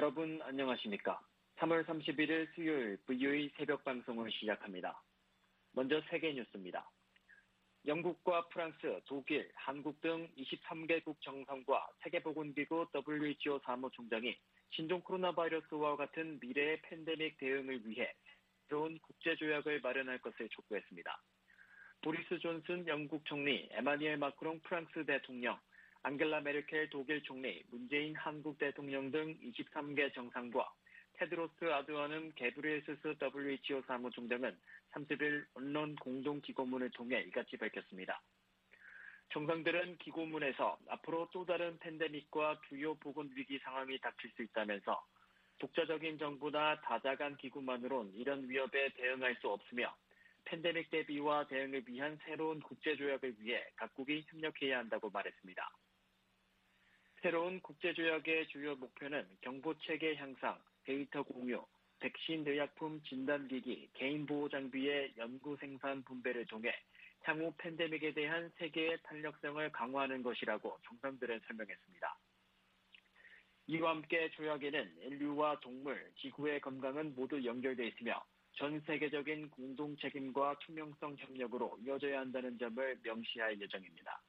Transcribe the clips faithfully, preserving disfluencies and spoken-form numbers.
여러분 안녕하십니까? 삼월 삼십일일 수요일 브이오에이 새벽 방송을 시작합니다. 먼저 세계 뉴스입니다. 영국과 프랑스, 독일, 한국 등 이십삼 개국 정상과 세계보건기구 더블유에이치오 사무총장이 신종 코로나 바이러스와 같은 미래의 팬데믹 대응을 위해 새로운 국제조약을 마련할 것을 촉구했습니다. 보리스 존슨 영국 총리, 에마뉘엘 마크롱 프랑스 대통령, 앙겔라 메르켈 독일 총리, 문재인 한국 대통령 등 이십삼 개 정상과 테드로스 아드하놈 게브리에스스 더블유에이치오 사무총장은 삼십일 언론 공동기고문을 통해 이같이 밝혔습니다. 정상들은 기고문에서 앞으로 또 다른 팬데믹과 주요 보건위기 상황이 닥칠 수 있다면서 독자적인 정부나 다자간 기구만으론 이런 위협에 대응할 수 없으며 팬데믹 대비와 대응을 위한 새로운 국제조약을 위해 각국이 협력해야 한다고 말했습니다. 새로운 국제조약의 주요 목표는 경보체계 향상, 데이터 공유, 백신 의약품 진단기기, 개인보호장비의 연구 생산 분배를 통해 향후 팬데믹에 대한 세계의 탄력성을 강화하는 것이라고 정상들은 설명했습니다. 이와 함께 조약에는 인류와 동물, 지구의 건강은 모두 연결되어 있으며 전 세계적인 공동 책임과 투명성 협력으로 이어져야 한다는 점을 명시할 예정입니다.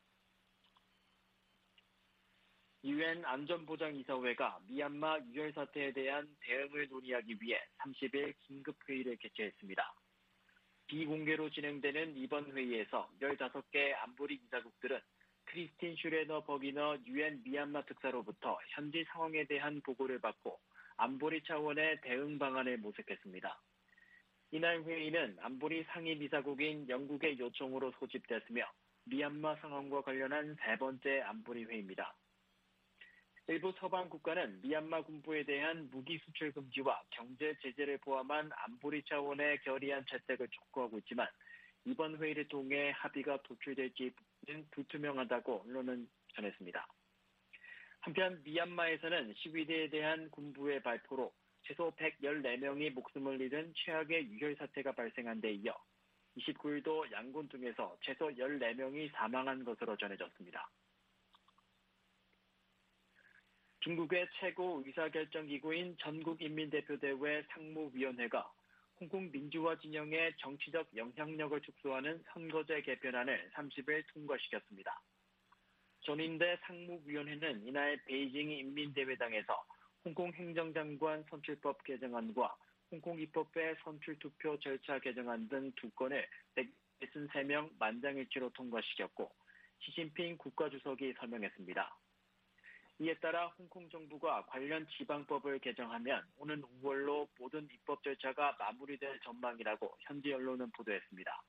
유엔 안전보장이사회가 미얀마 유혈 사태에 대한 대응을 논의하기 위해 삼십일 긴급회의를 개최했습니다. 비공개로 진행되는 이번 회의에서 열다섯 개 안보리 이사국들은 크리스틴 슈레너 버기너 유엔 미얀마 특사로부터 현지 상황에 대한 보고를 받고 안보리 차원의 대응 방안을 모색했습니다. 이날 회의는 안보리 상임이사국인 영국의 요청으로 소집됐으며 미얀마 상황과 관련한 세 번째 안보리 회의입니다. 일부 서방 국가는 미얀마 군부에 대한 무기 수출 금지와 경제 제재를 포함한 안보리 차원의 결의안 채택을 촉구하고 있지만 이번 회의를 통해 합의가 도출될지는 불투명하다고 언론은 전했습니다. 한편 미얀마에서는 시위대에 대한 군부의 발표로 최소 백십사 명이 목숨을 잃은 최악의 유혈 사태가 발생한 데 이어 이십구일도 양군 등에서 최소 십사 명이 사망한 것으로 전해졌습니다. 중국의 최고 의사결정기구인 전국인민대표대회 상무위원회가 홍콩 민주화 진영의 정치적 영향력을 축소하는 선거제 개편안을 삼십일 통과시켰습니다. 전인대 상무위원회는 이날 베이징 인민대회당에서 홍콩 행정장관 선출법 개정안과 홍콩 입법회 선출투표 절차 개정안 등 두 건을 백육십삼 명 만장일치로 통과시켰고 시진핑 국가주석이 서명했습니다. 이에 따라 홍콩 정부가 관련 지방법을 개정하면 오는 오월로 모든 입법 절차가 마무리될 전망이라고 현지 언론은 보도했습니다.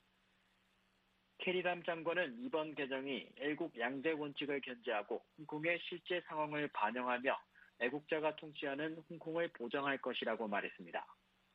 캐리람 장관은 이번 개정이 애국 양제 원칙을 견지하고 홍콩의 실제 상황을 반영하며 애국자가 통치하는 홍콩을 보장할 것이라고 말했습니다.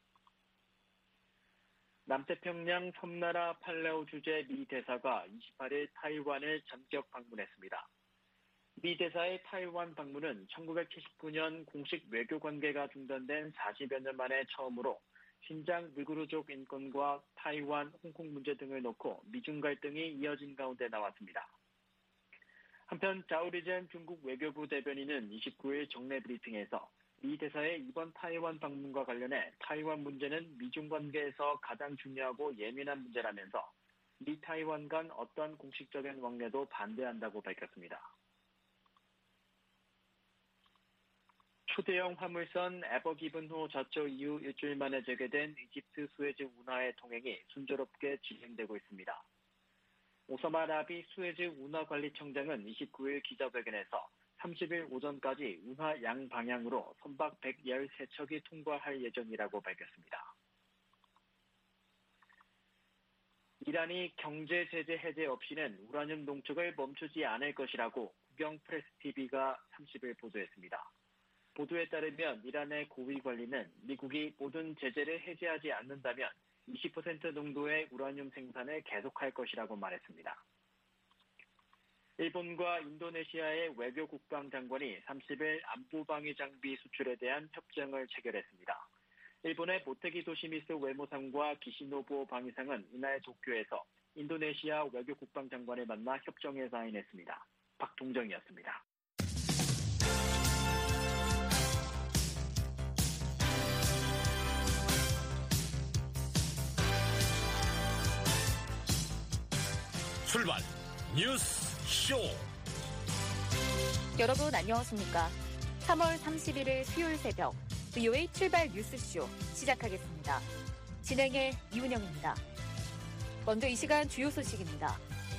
남태평양 섬나라 팔레오 주재 미 대사가 이십팔일 타이완을 전격 방문했습니다. 미 대사의 타이완 방문은 천구백칠십구년 공식 외교 관계가 중단된 사십여 년 만에 처음으로 신장 우이구르족 인권과 타이완, 홍콩 문제 등을 놓고 미중 갈등이 이어진 가운데 나왔습니다. 한편 자오리젠 중국 외교부 대변인은 이십구일 정례 브리핑에서 미 대사의 이번 타이완 방문과 관련해 타이완 문제는 미중 관계에서 가장 중요하고 예민한 문제라면서 미 타이완 간 어떤 공식적인 왕래도 반대한다고 밝혔습니다. 초대형 화물선 에버기븐호 좌초 이후 일주일 만에 재개된 이집트 수에즈 운하의 통행이 순조롭게 진행되고 있습니다. 오사마 라비 수에즈 운하관리청장은 이십구일 기자회견에서 삼십일 오전까지 운하 양방향으로 선박 백십삼 척이 통과할 예정이라고 밝혔습니다. 이란이 경제 제재 해제 없이는 우라늄 농축을 멈추지 않을 것이라고 국영프레스티비가 삼십일 보도했습니다. 보도에 따르면 이란의 고위 관리는 미국이 모든 제재를 해제하지 않는다면 이십 퍼센트 농도의 우라늄 생산을 계속할 것이라고 말했습니다. 일본과 인도네시아의 외교 국방장관이 삼십일 안보방위 장비 수출에 대한 협정을 체결했습니다. 일본의 모테기 도시미스 외무상과 기시노부 방위상은 이날 도쿄에서 인도네시아 외교 국방장관을 만나 협정에 사인했습니다. 박동정이었습니다. 출발 뉴스 쇼. 여러분 안녕하십니까? 삼월 삼십일일 수요일 새벽 브이오에이 출발 뉴스쇼 시작하겠습니다. 진행의 이은영입니다. 먼저 이 시간 주요 소식입니다.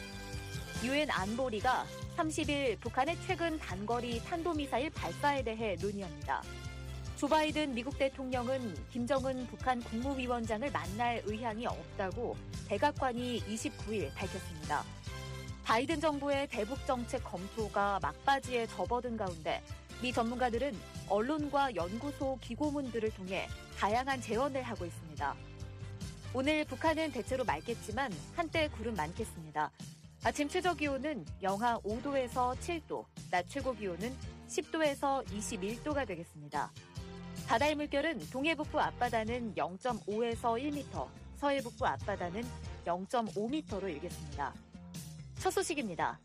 유엔 안보리가 삼십일 북한의 최근 단거리 탄도미사일 발사에 대해 논의합니다. 조 바이든 미국 대통령은 김정은 북한 국무위원장을 만날 의향이 없다고 백악관이 이십구일 밝혔습니다. 바이든 정부의 대북 정책 검토가 막바지에 접어든 가운데 미 전문가들은 언론과 연구소 기고문들을 통해 다양한 제언을 하고 있습니다. 오늘 북한은 대체로 맑겠지만 한때 구름 많겠습니다. 아침 최저기온은 영하 오도에서 칠도, 낮 최고기온은 십도에서 이십일도가 되겠습니다. 바다의 물결은 동해북부 앞바다는 영점오에서 일 미터, 서해북부 앞바다는 영점오 미터로 일겠습니다. 첫 소식입니다.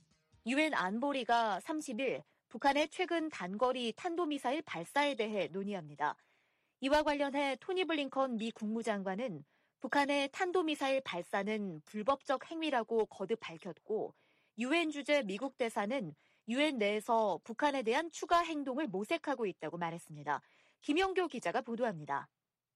유엔 안보리가 삼십일 북한의 최근 단거리 탄도미사일 발사에 대해 논의합니다. 이와 관련해 토니 블링컨 미 국무장관은 북한의 탄도미사일 발사는 불법적 행위라고 거듭 밝혔고 유엔 주재 미국 대사는 유엔 내에서 북한에 대한 추가 행동을 모색하고 있다고 말했습니다. 김영교 기자가 보도합니다.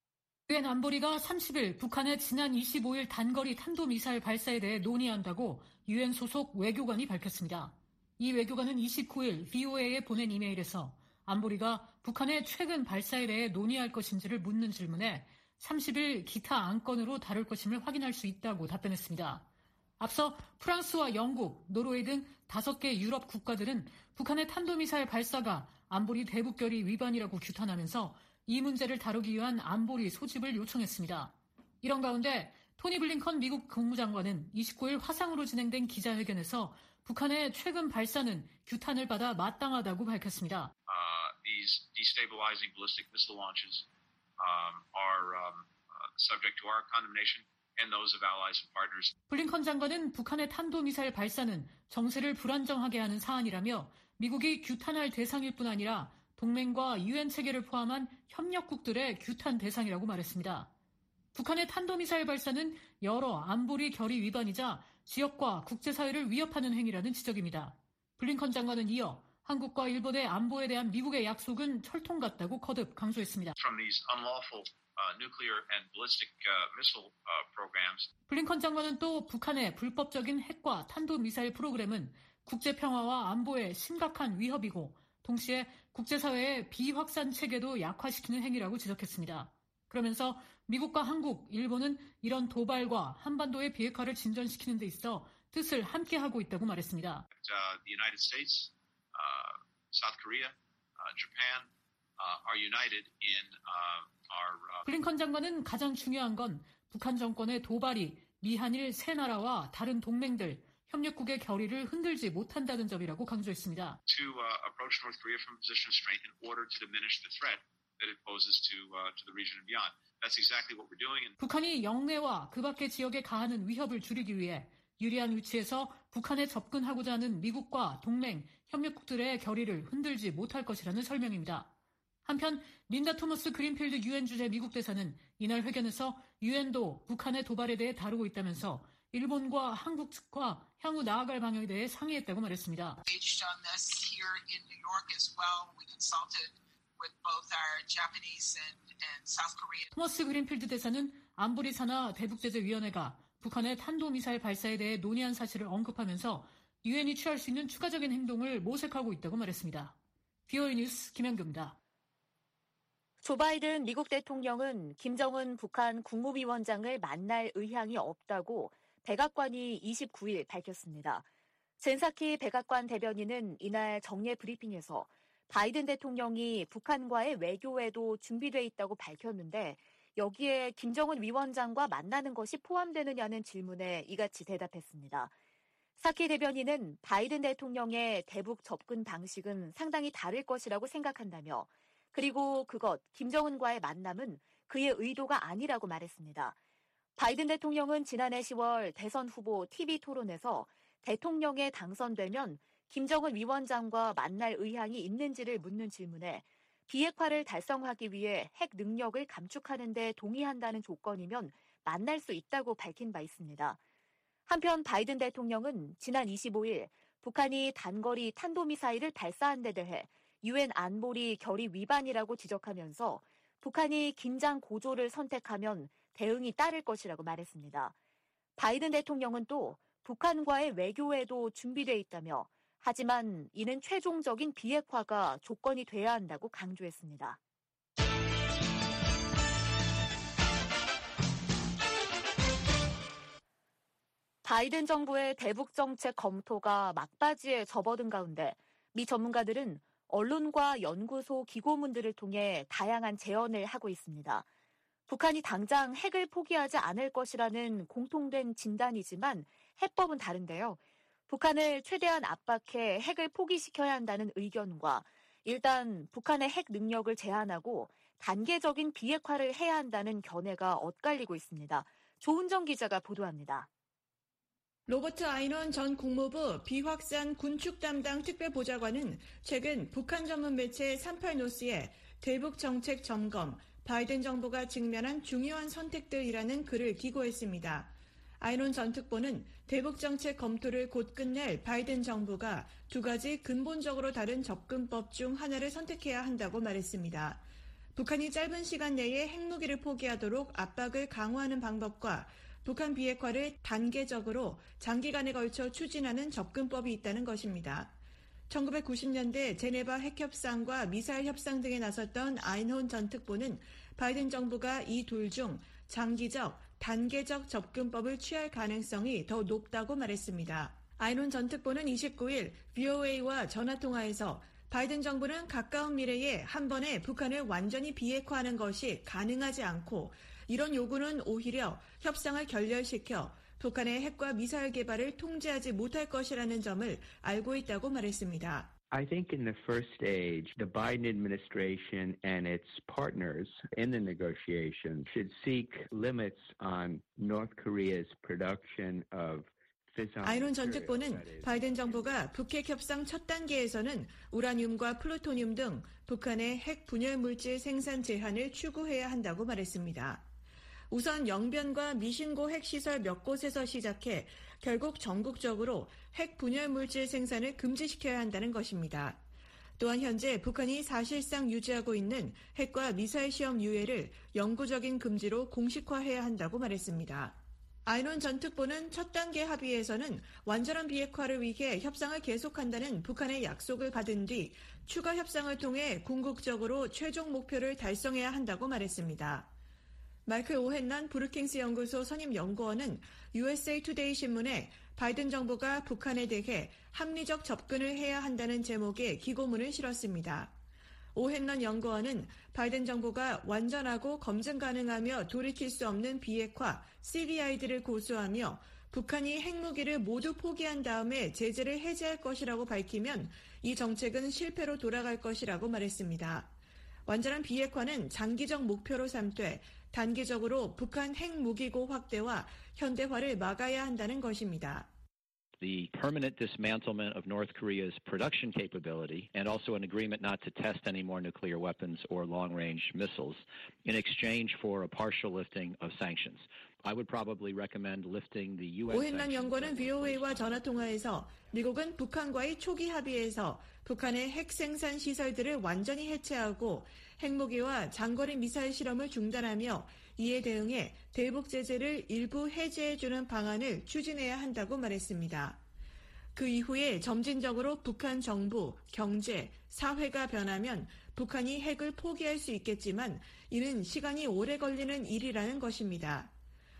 유엔 안보리가 삼십일 북한의 지난 이십오일 단거리 탄도미사일 발사에 대해 논의한다고 유엔 소속 외교관이 밝혔습니다. 이 외교관은 이십구일 브이오에이에 보낸 이메일에서 안보리가 북한의 최근 발사에 대해 논의할 것인지를 묻는 질문에 삼십일 기타 안건으로 다룰 것임을 확인할 수 있다고 답변했습니다. 앞서 프랑스와 영국, 노르웨이 등 다섯 개 유럽 국가들은 북한의 탄도미사일 발사가 안보리 대북결의 위반이라고 규탄하면서 이 문제를 다루기 위한 안보리 소집을 요청했습니다. 이런 가운데 토니 블링컨 미국 국무장관은 이십구일 화상으로 진행된 기자회견에서 북한의 최근 발사는 규탄을 받아 마땅하다고 밝혔습니다. Uh, these destabilizing ballistic missile launches um, are um, uh, subject to our condemnation and those of allies and partners. 블링컨 장관은 북한의 탄도미사일 발사는 정세를 불안정하게 하는 사안이라며 미국이 규탄할 대상일 뿐 아니라 동맹과 유엔 체계를 포함한 협력국들의 규탄 대상이라고 말했습니다. 북한의 탄도미사일 발사는 여러 안보리 결의 위반이자 지역과 국제사회를 위협하는 행위라는 지적입니다. 블링컨 장관은 이어 한국과 일본의 안보에 대한 미국의 약속은 철통 같다고 거듭 강조했습니다. From these unlawful uh, nuclear and ballistic uh, missile uh, programs. 블링컨 장관은 또 북한의 불법적인 핵과 탄도미사일 프로그램은 국제평화와 안보에 심각한 위협이고 동시에 국제사회의 비확산 체계도 약화시키는 행위라고 지적했습니다. 그러면서 미국과 한국, 일본은 이런 도발과 한반도의 비핵화를 진전시키는 데 있어 뜻을 함께하고 있다고 말했습니다. Uh, the United States, uh, South Korea, uh, Japan uh, are united in uh, our. Uh... 블링컨 장관은 가장 중요한 건 북한 정권의 도발이 미한일 세 나라와 다른 동맹들, 협력국의 결의를 흔들지 못한다는 점이라고 강조했습니다. To uh, approach North Korea from a position of strength in order to diminish the threat that it poses to uh, to the region and beyond. That's exactly what we're doing. And... 북한이 영내와 그 밖의 지역에 가하는 위협을 줄이기 위해 유리한 위치에서 북한에 접근하고자 하는 미국과 동맹, 협력국들의 결의를 흔들지 못할 것이라는 설명입니다. 한편 린다 토머스 그린필드 유엔 주재 미국 대사는 이날 회견에서 유엔도 북한의 도발에 대해 다루고 있다면서 일본과 한국 측과 향후 나아갈 방향에 대해 상의했다고 말했습니다. 토머스 그린필드 대사는 안보리 산하 대북제재위원회가 북한의 탄도미사일 발사에 대해 논의한 사실을 언급하면서 유엔이 취할 수 있는 추가적인 행동을 모색하고 있다고 말했습니다. 브이오에이 뉴스 김현규입니다. 조 바이든 미국 대통령은 김정은 북한 국무위원장을 만날 의향이 없다고 백악관이 이십구일 밝혔습니다. 젠사키 백악관 대변인은 이날 정례 브리핑에서 바이든 대통령이 북한과의 외교에도 준비돼 있다고 밝혔는데 여기에 김정은 위원장과 만나는 것이 포함되느냐는 질문에 이같이 대답했습니다. 사키 대변인은 바이든 대통령의 대북 접근 방식은 상당히 다를 것이라고 생각한다며 그리고 그것, 김정은과의 만남은 그의 의도가 아니라고 말했습니다. 바이든 대통령은 지난해 시월 대선 후보 티비 토론에서 대통령에 당선되면 김정은 위원장과 만날 의향이 있는지를 묻는 질문에 비핵화를 달성하기 위해 핵 능력을 감축하는 데 동의한다는 조건이면 만날 수 있다고 밝힌 바 있습니다. 한편 바이든 대통령은 지난 이십오일 북한이 단거리 탄도미사일을 발사한 데 대해 유엔 안보리 결의 위반이라고 지적하면서 북한이 긴장 고조를 선택하면 대응이 따를 것이라고 말했습니다. 바이든 대통령은 또 북한과의 외교에도 준비돼 있다며 하지만 이는 최종적인 비핵화가 조건이 돼야 한다고 강조했습니다. 바이든 정부의 대북 정책 검토가 막바지에 접어든 가운데 미 전문가들은 언론과 연구소 기고문들을 통해 다양한 제언을 하고 있습니다. 북한이 당장 핵을 포기하지 않을 것이라는 공통된 진단이지만 해법은 다른데요. 북한을 최대한 압박해 핵을 포기시켜야 한다는 의견과 일단 북한의 핵 능력을 제한하고 단계적인 비핵화를 해야 한다는 견해가 엇갈리고 있습니다. 조은정 기자가 보도합니다. 로버트 아이논 전 국무부 비확산 군축 담당 특별보좌관은 최근 북한 전문 매체 삼십팔 노스에 대북 정책 점검, 바이든 정부가 직면한 중요한 선택들이라는 글을 기고했습니다. 아이논 전 특보는 대북 정책 검토를 곧 끝낼 바이든 정부가 두 가지 근본적으로 다른 접근법 중 하나를 선택해야 한다고 말했습니다. 북한이 짧은 시간 내에 핵무기를 포기하도록 압박을 강화하는 방법과 북한 비핵화를 단계적으로 장기간에 걸쳐 추진하는 접근법이 있다는 것입니다. 천구백구십 년대 제네바 핵협상과 미사일 협상 등에 나섰던 아이논 전 특보는 바이든 정부가 이 둘 중 장기적, 단계적 접근법을 취할 가능성이 더 높다고 말했습니다. 아이논 전 특보는 이십구일 브이오에이와 전화통화에서 바이든 정부는 가까운 미래에 한 번에 북한을 완전히 비핵화하는 것이 가능하지 않고 이런 요구는 오히려 협상을 결렬시켜 북한의 핵과 미사일 개발을 통제하지 못할 것이라는 점을 알고 있다고 말했습니다. I think in the first stage, the Biden administration and its partners in the negotiations should seek limits on North Korea's production of 아이논 전 특보는 바이든 정부가 북핵 협상 첫 단계에서는 우라늄과 플루토늄 등 북한의 핵 분열 물질 생산 제한을 추구해야 한다고 말했습니다. 우선 영변과 미신고 핵시설 몇 곳에서 시작해 결국 전국적으로 핵 분열 물질 생산을 금지시켜야 한다는 것입니다. 또한 현재 북한이 사실상 유지하고 있는 핵과 미사일 시험 유예를 영구적인 금지로 공식화해야 한다고 말했습니다. 아이논 전 특보는 첫 단계 합의에서는 완전한 비핵화를 위해 협상을 계속한다는 북한의 약속을 받은 뒤 추가 협상을 통해 궁극적으로 최종 목표를 달성해야 한다고 말했습니다. 마이클 오헨란 브루킹스 연구소 선임 연구원은 유에스에이 투데이 신문에 바이든 정부가 북한에 대해 합리적 접근을 해야 한다는 제목의 기고문을 실었습니다. 오헨런 연구원은 바이든 정부가 완전하고 검증 가능하며 돌이킬 수 없는 비핵화 씨비아이디를 고수하며 북한이 핵무기를 모두 포기한 다음에 제재를 해제할 것이라고 밝히면 이 정책은 실패로 돌아갈 것이라고 말했습니다. 완전한 비핵화는 장기적 목표로 삼되 단기적으로 북한 핵무기고 확대와 현대화를 막아야 한다는 것입니다. The permanent dismantlement of North Korea's production capability and also an agreement not to test any more nuclear weapons or long-range missiles in exchange for a partial lifting of sanctions. I would probably recommend lifting the U S 오헨란 연구원은 브이오에이와 전화통화에서 미국은 북한과의 초기 합의에서 북한의 핵 생산 시설들을 완전히 해체하고 핵무기와 장거리 미사일 실험을 중단하며 이에 대응해 대북 제재를 일부 해제해주는 방안을 추진해야 한다고 말했습니다. 그 이후에 점진적으로 북한 정부, 경제, 사회가 변하면 북한이 핵을 포기할 수 있겠지만 이는 시간이 오래 걸리는 일이라는 것입니다.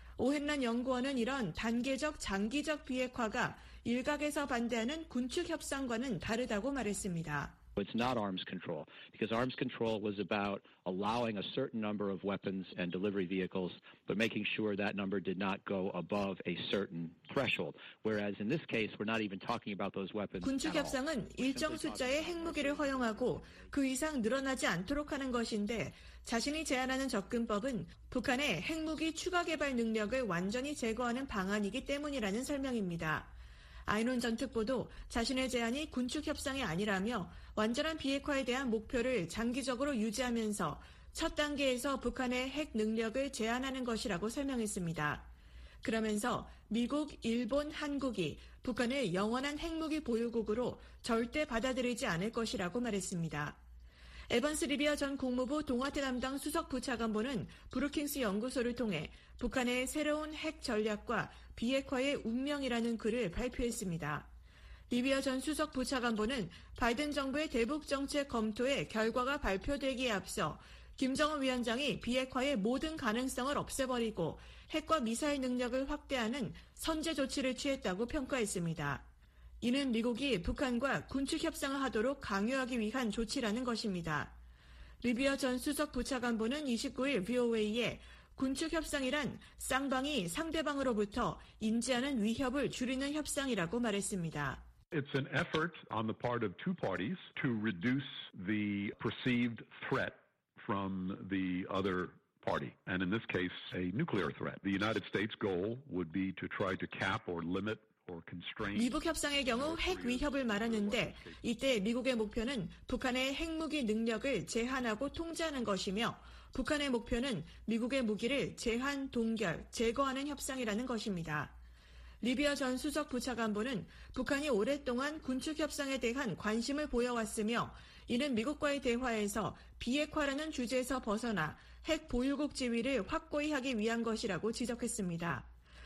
오헨란 연구원은 이런 단계적 장기적 비핵화가 일각에서 반대하는 군축 협상과는 다르다고 말했습니다. It's not arms control, because arms control was about allowing a certain number of weapons and delivery vehicles, but making sure that number did not go above a certain threshold. Whereas in this case, we're not even talking about those weapons. 군축 협상은 일정 숫자의 핵무기를 허용하고 그 이상 늘어나지 않도록 하는 것인데 자신이 제안하는 접근법은 북한의 핵무기 추가 개발 능력을 완전히 제거하는 방안이기 때문이라는 설명입니다. 아이논 전 특보도 자신의 제안이 군축 협상이 아니라며 완전한 비핵화에 대한 목표를 장기적으로 유지하면서 첫 단계에서 북한의 핵 능력을 제한하는 것이라고 설명했습니다. 그러면서 미국, 일본, 한국이 북한을 영원한 핵무기 보유국으로 절대 받아들이지 않을 것이라고 말했습니다. 에번스 리비아 전 국무부 동아태 담당 수석 부차관보는 브루킹스 연구소를 통해 북한의 새로운 핵 전략과 비핵화의 운명이라는 글을 발표했습니다. 리비아 전 수석 부차관보는 바이든 정부의 대북 정책 검토의 결과가 발표되기에 앞서 김정은 위원장이 비핵화의 모든 가능성을 없애버리고 핵과 미사일 능력을 확대하는 선제 조치를 취했다고 평가했습니다. 이는 미국이 북한과 군축 협상을 하도록 강요하기 위한 조치라는 것입니다. 리비아 전 수석 부차관보는 이십구일 브이오에이에 군축 협상이란 쌍방이 상대방으로부터 인지하는 위협을 줄이는 협상이라고 말했습니다. It's an effort on the part of two parties to reduce the perceived threat from the other party, and in this case, a nuclear threat. The United States' goal would be to try to cap or limit 미북 협상의 경우 핵 위협을 말하는데 이때 미국의 목표는 북한의 핵무기 능력을 제한하고 통제하는 것이며 북한의 목표는 미국의 무기를 제한, 동결, 제거하는 협상이라는 것입니다. 리비아 전 수석 부차관보는 북한이 오랫동안 군축 협상에 대한 관심을 보여왔으며 이는 미국과의 대화에서 비핵화라는 주제에서 벗어나 핵 보유국 지위를 확고히 하기 위한 것이라고 지적했습니다.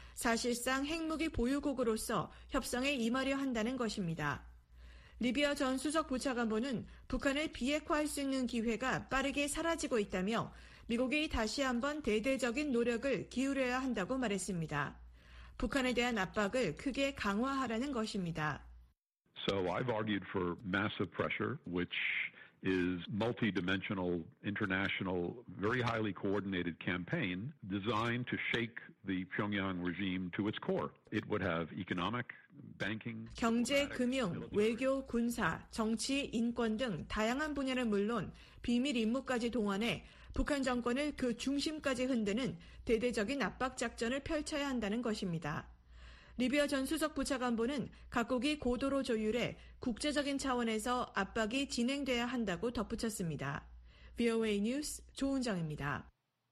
사실상 핵무기 보유국으로서 협상에 임하려 한다는 것입니다. 리비아 전 수석 부차관보는 북한을 비핵화할 수 있는 기회가 빠르게 사라지고 있다며 미국이 다시 한번 대대적인 노력을 기울여야 한다고 말했습니다. 북한에 대한 압박을 크게 강화하라는 것입니다. So I've argued for massive pressure, which is multi-dimensional, international, very highly coordinated campaign designed to shake the Pyongyang regime to its core. It would have economic, banking, 경제, 금융, 외교, 군사, 정치, 인권 등 다양한 분야는 물론 비밀 임무까지 동원해 북한 정권을 그 중심까지 흔드는 대대적인 압박 작전을 펼쳐야 한다는 것입니다. 리비아 전 수석 부차관보는 각국이 고도로 조율해 국제적인 차원에서 압박이 진행돼야 한다고 덧붙였습니다. 브이오에이 뉴스 조은정입니다.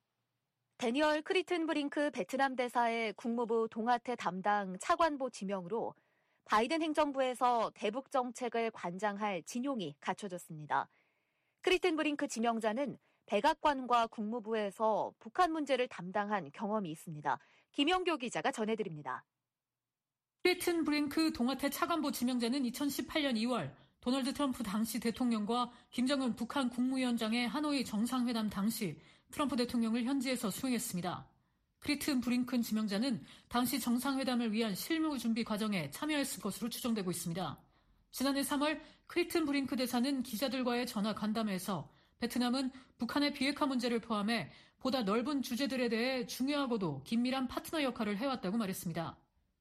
데니얼 크리튼 브링크 베트남 대사의 국무부 동아태 담당 차관보 지명으로 바이든 행정부에서 대북 정책을 관장할 진용이 갖춰졌습니다. 크리튼 브링크 지명자는 백악관과 국무부에서 북한 문제를 담당한 경험이 있습니다. 김영교 기자가 전해드립니다. 크리튼 브링크 동아태 차관보 지명자는 이천십팔년 이월 도널드 트럼프 당시 대통령과 김정은 북한 국무위원장의 하노이 정상회담 당시 트럼프 대통령을 현지에서 수행했습니다. 크리튼 브링큰 지명자는 당시 정상회담을 위한 실무 준비 과정에 참여했을 것으로 추정되고 있습니다. 지난해 삼월 크리튼 브링크 대사는 기자들과의 전화 간담회에서 베트남은 북한의 비핵화 문제를 포함해 보다 넓은 주제들에 대해 중요하고도 긴밀한 파트너 역할을 해왔다고 말했습니다.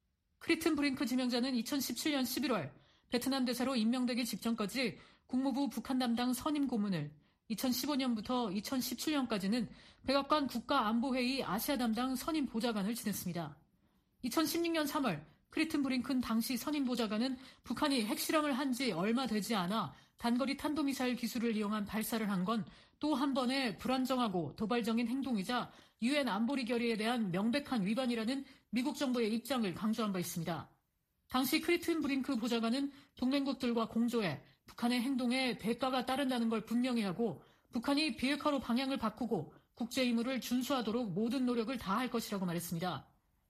크리튼 브링크 지명자는 이천십칠년 십일월 베트남 대사로 임명되기 직전까지 국무부 북한 담당 선임 고문을, 이천십오년부터 이천십칠년까지는 백악관 국가안보회의 아시아 담당 선임 보좌관을 지냈습니다. 이천십육년 삼월 크리튼 브링큰 당시 선임 보좌관은 북한이 핵실험을 한 지 얼마 되지 않아 단거리 탄도미사일 기술을 이용한 발사를 한 건 또 한 번의 불안정하고 도발적인 행동이자 유엔 안보리 결의에 대한 명백한 위반이라는 미국 정부의 입장을 강조한 바 있습니다. 당시 크리튼 브링크 보좌관은 동맹국들과 공조해 북한의 행동에 대가가 따른다는 걸 분명히 하고 북한이 비핵화로 방향을 바꾸고 국제 의무를 준수하도록 모든 노력을 다할 것이라고 말했습니다.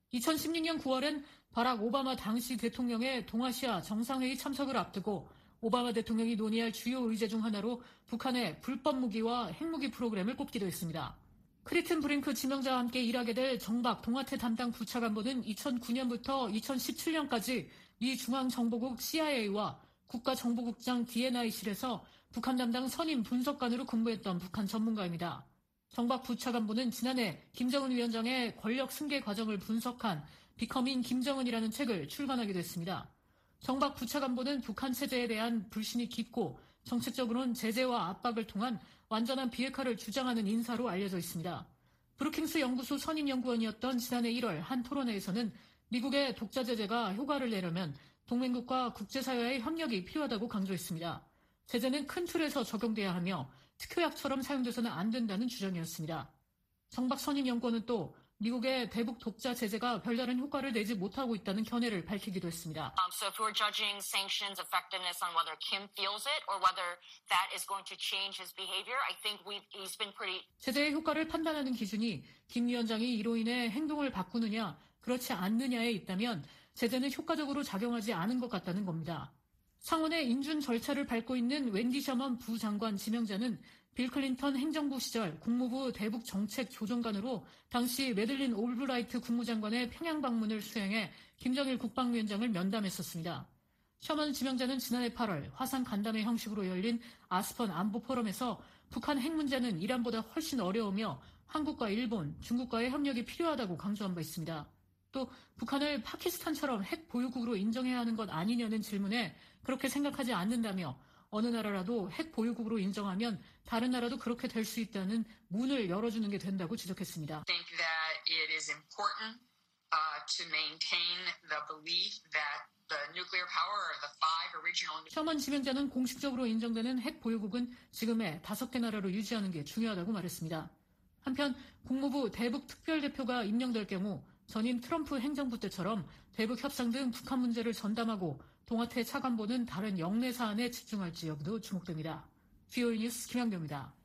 이천십육년 구월엔 바락 오바마 당시 대통령의 동아시아 정상회의 참석을 앞두고 오바마 대통령이 논의할 주요 의제 중 하나로 북한의 불법 무기와 핵무기 프로그램을 꼽기도 했습니다. 크리튼 브링크 지명자와 함께 일하게 될 정박 동아태 담당 부차관보는 이천구년부터 이천십칠년까지 미 중앙정보국 씨아이에이와 국가정보국장 디엔아이실에서 북한 담당 선임 분석관으로 근무했던 북한 전문가입니다. 정박 부차관보는 지난해 김정은 위원장의 권력 승계 과정을 분석한 비커밍 김정은이라는 책을 출간하기도 했습니다. 정박 부차관보는 북한 체제에 대한 불신이 깊고 정책적으로는 제재와 압박을 통한 완전한 비핵화를 주장하는 인사로 알려져 있습니다. 브루킹스 연구소 선임연구원이었던 지난해 일월 한 토론회에서는 미국의 독자 제재가 효과를 내려면 동맹국과 국제사회의 협력이 필요하다고 강조했습니다. 제재는 큰 틀에서 적용돼야 하며 특효약처럼 사용돼서는 안 된다는 주장이었습니다. 정박 선임연구원은 또 미국의 대북 독자 제재가 별다른 효과를 내지 못하고 있다는 견해를 밝히기도 했습니다. Um, so if we're judging sanctions effectiveness on whether Kim feels it or whether that is going to change his behavior, I think we've, he's been pretty... 제재의 효과를 판단하는 기준이 김 위원장이 이로 인해 행동을 바꾸느냐, 그렇지 않느냐에 있다면 제재는 효과적으로 작용하지 않은 것 같다는 겁니다. 상원의 인준 절차를 밟고 있는 웬디 셔먼 부장관 지명자는 빌 클린턴 행정부 시절 국무부 대북 정책 조정관으로 당시 매들린 올브라이트 국무장관의 평양 방문을 수행해 김정일 국방위원장을 면담했었습니다. 셔먼 지명자는 지난해 팔월 화상 간담회 형식으로 열린 아스펀 안보 포럼에서 북한 핵 문제는 이란보다 훨씬 어려우며 한국과 일본, 중국과의 협력이 필요하다고 강조한 바 있습니다. 또 북한을 파키스탄처럼 핵 보유국으로 인정해야 하는 것 아니냐는 질문에 그렇게 생각하지 않는다며 어느 나라라도 핵 보유국으로 인정하면 다른 나라도 그렇게 될 수 있다는 문을 열어주는 게 된다고 지적했습니다. I think that it is important uh, to maintain the belief that the nuclear power of the five original... 셔먼 지명자는 공식적으로 인정되는 핵 보유국은 지금의 다섯 개 나라로 유지하는 게 중요하다고 말했습니다. 한편 국무부 대북 특별대표가 임명될 경우 전임 트럼프 행정부 때처럼 대북 협상 등 북한 문제를 전담하고 동아태 차관보는 다른 영내 사안에 집중할지 여부도 주목됩니다. 비오이 뉴스 김양교입니다.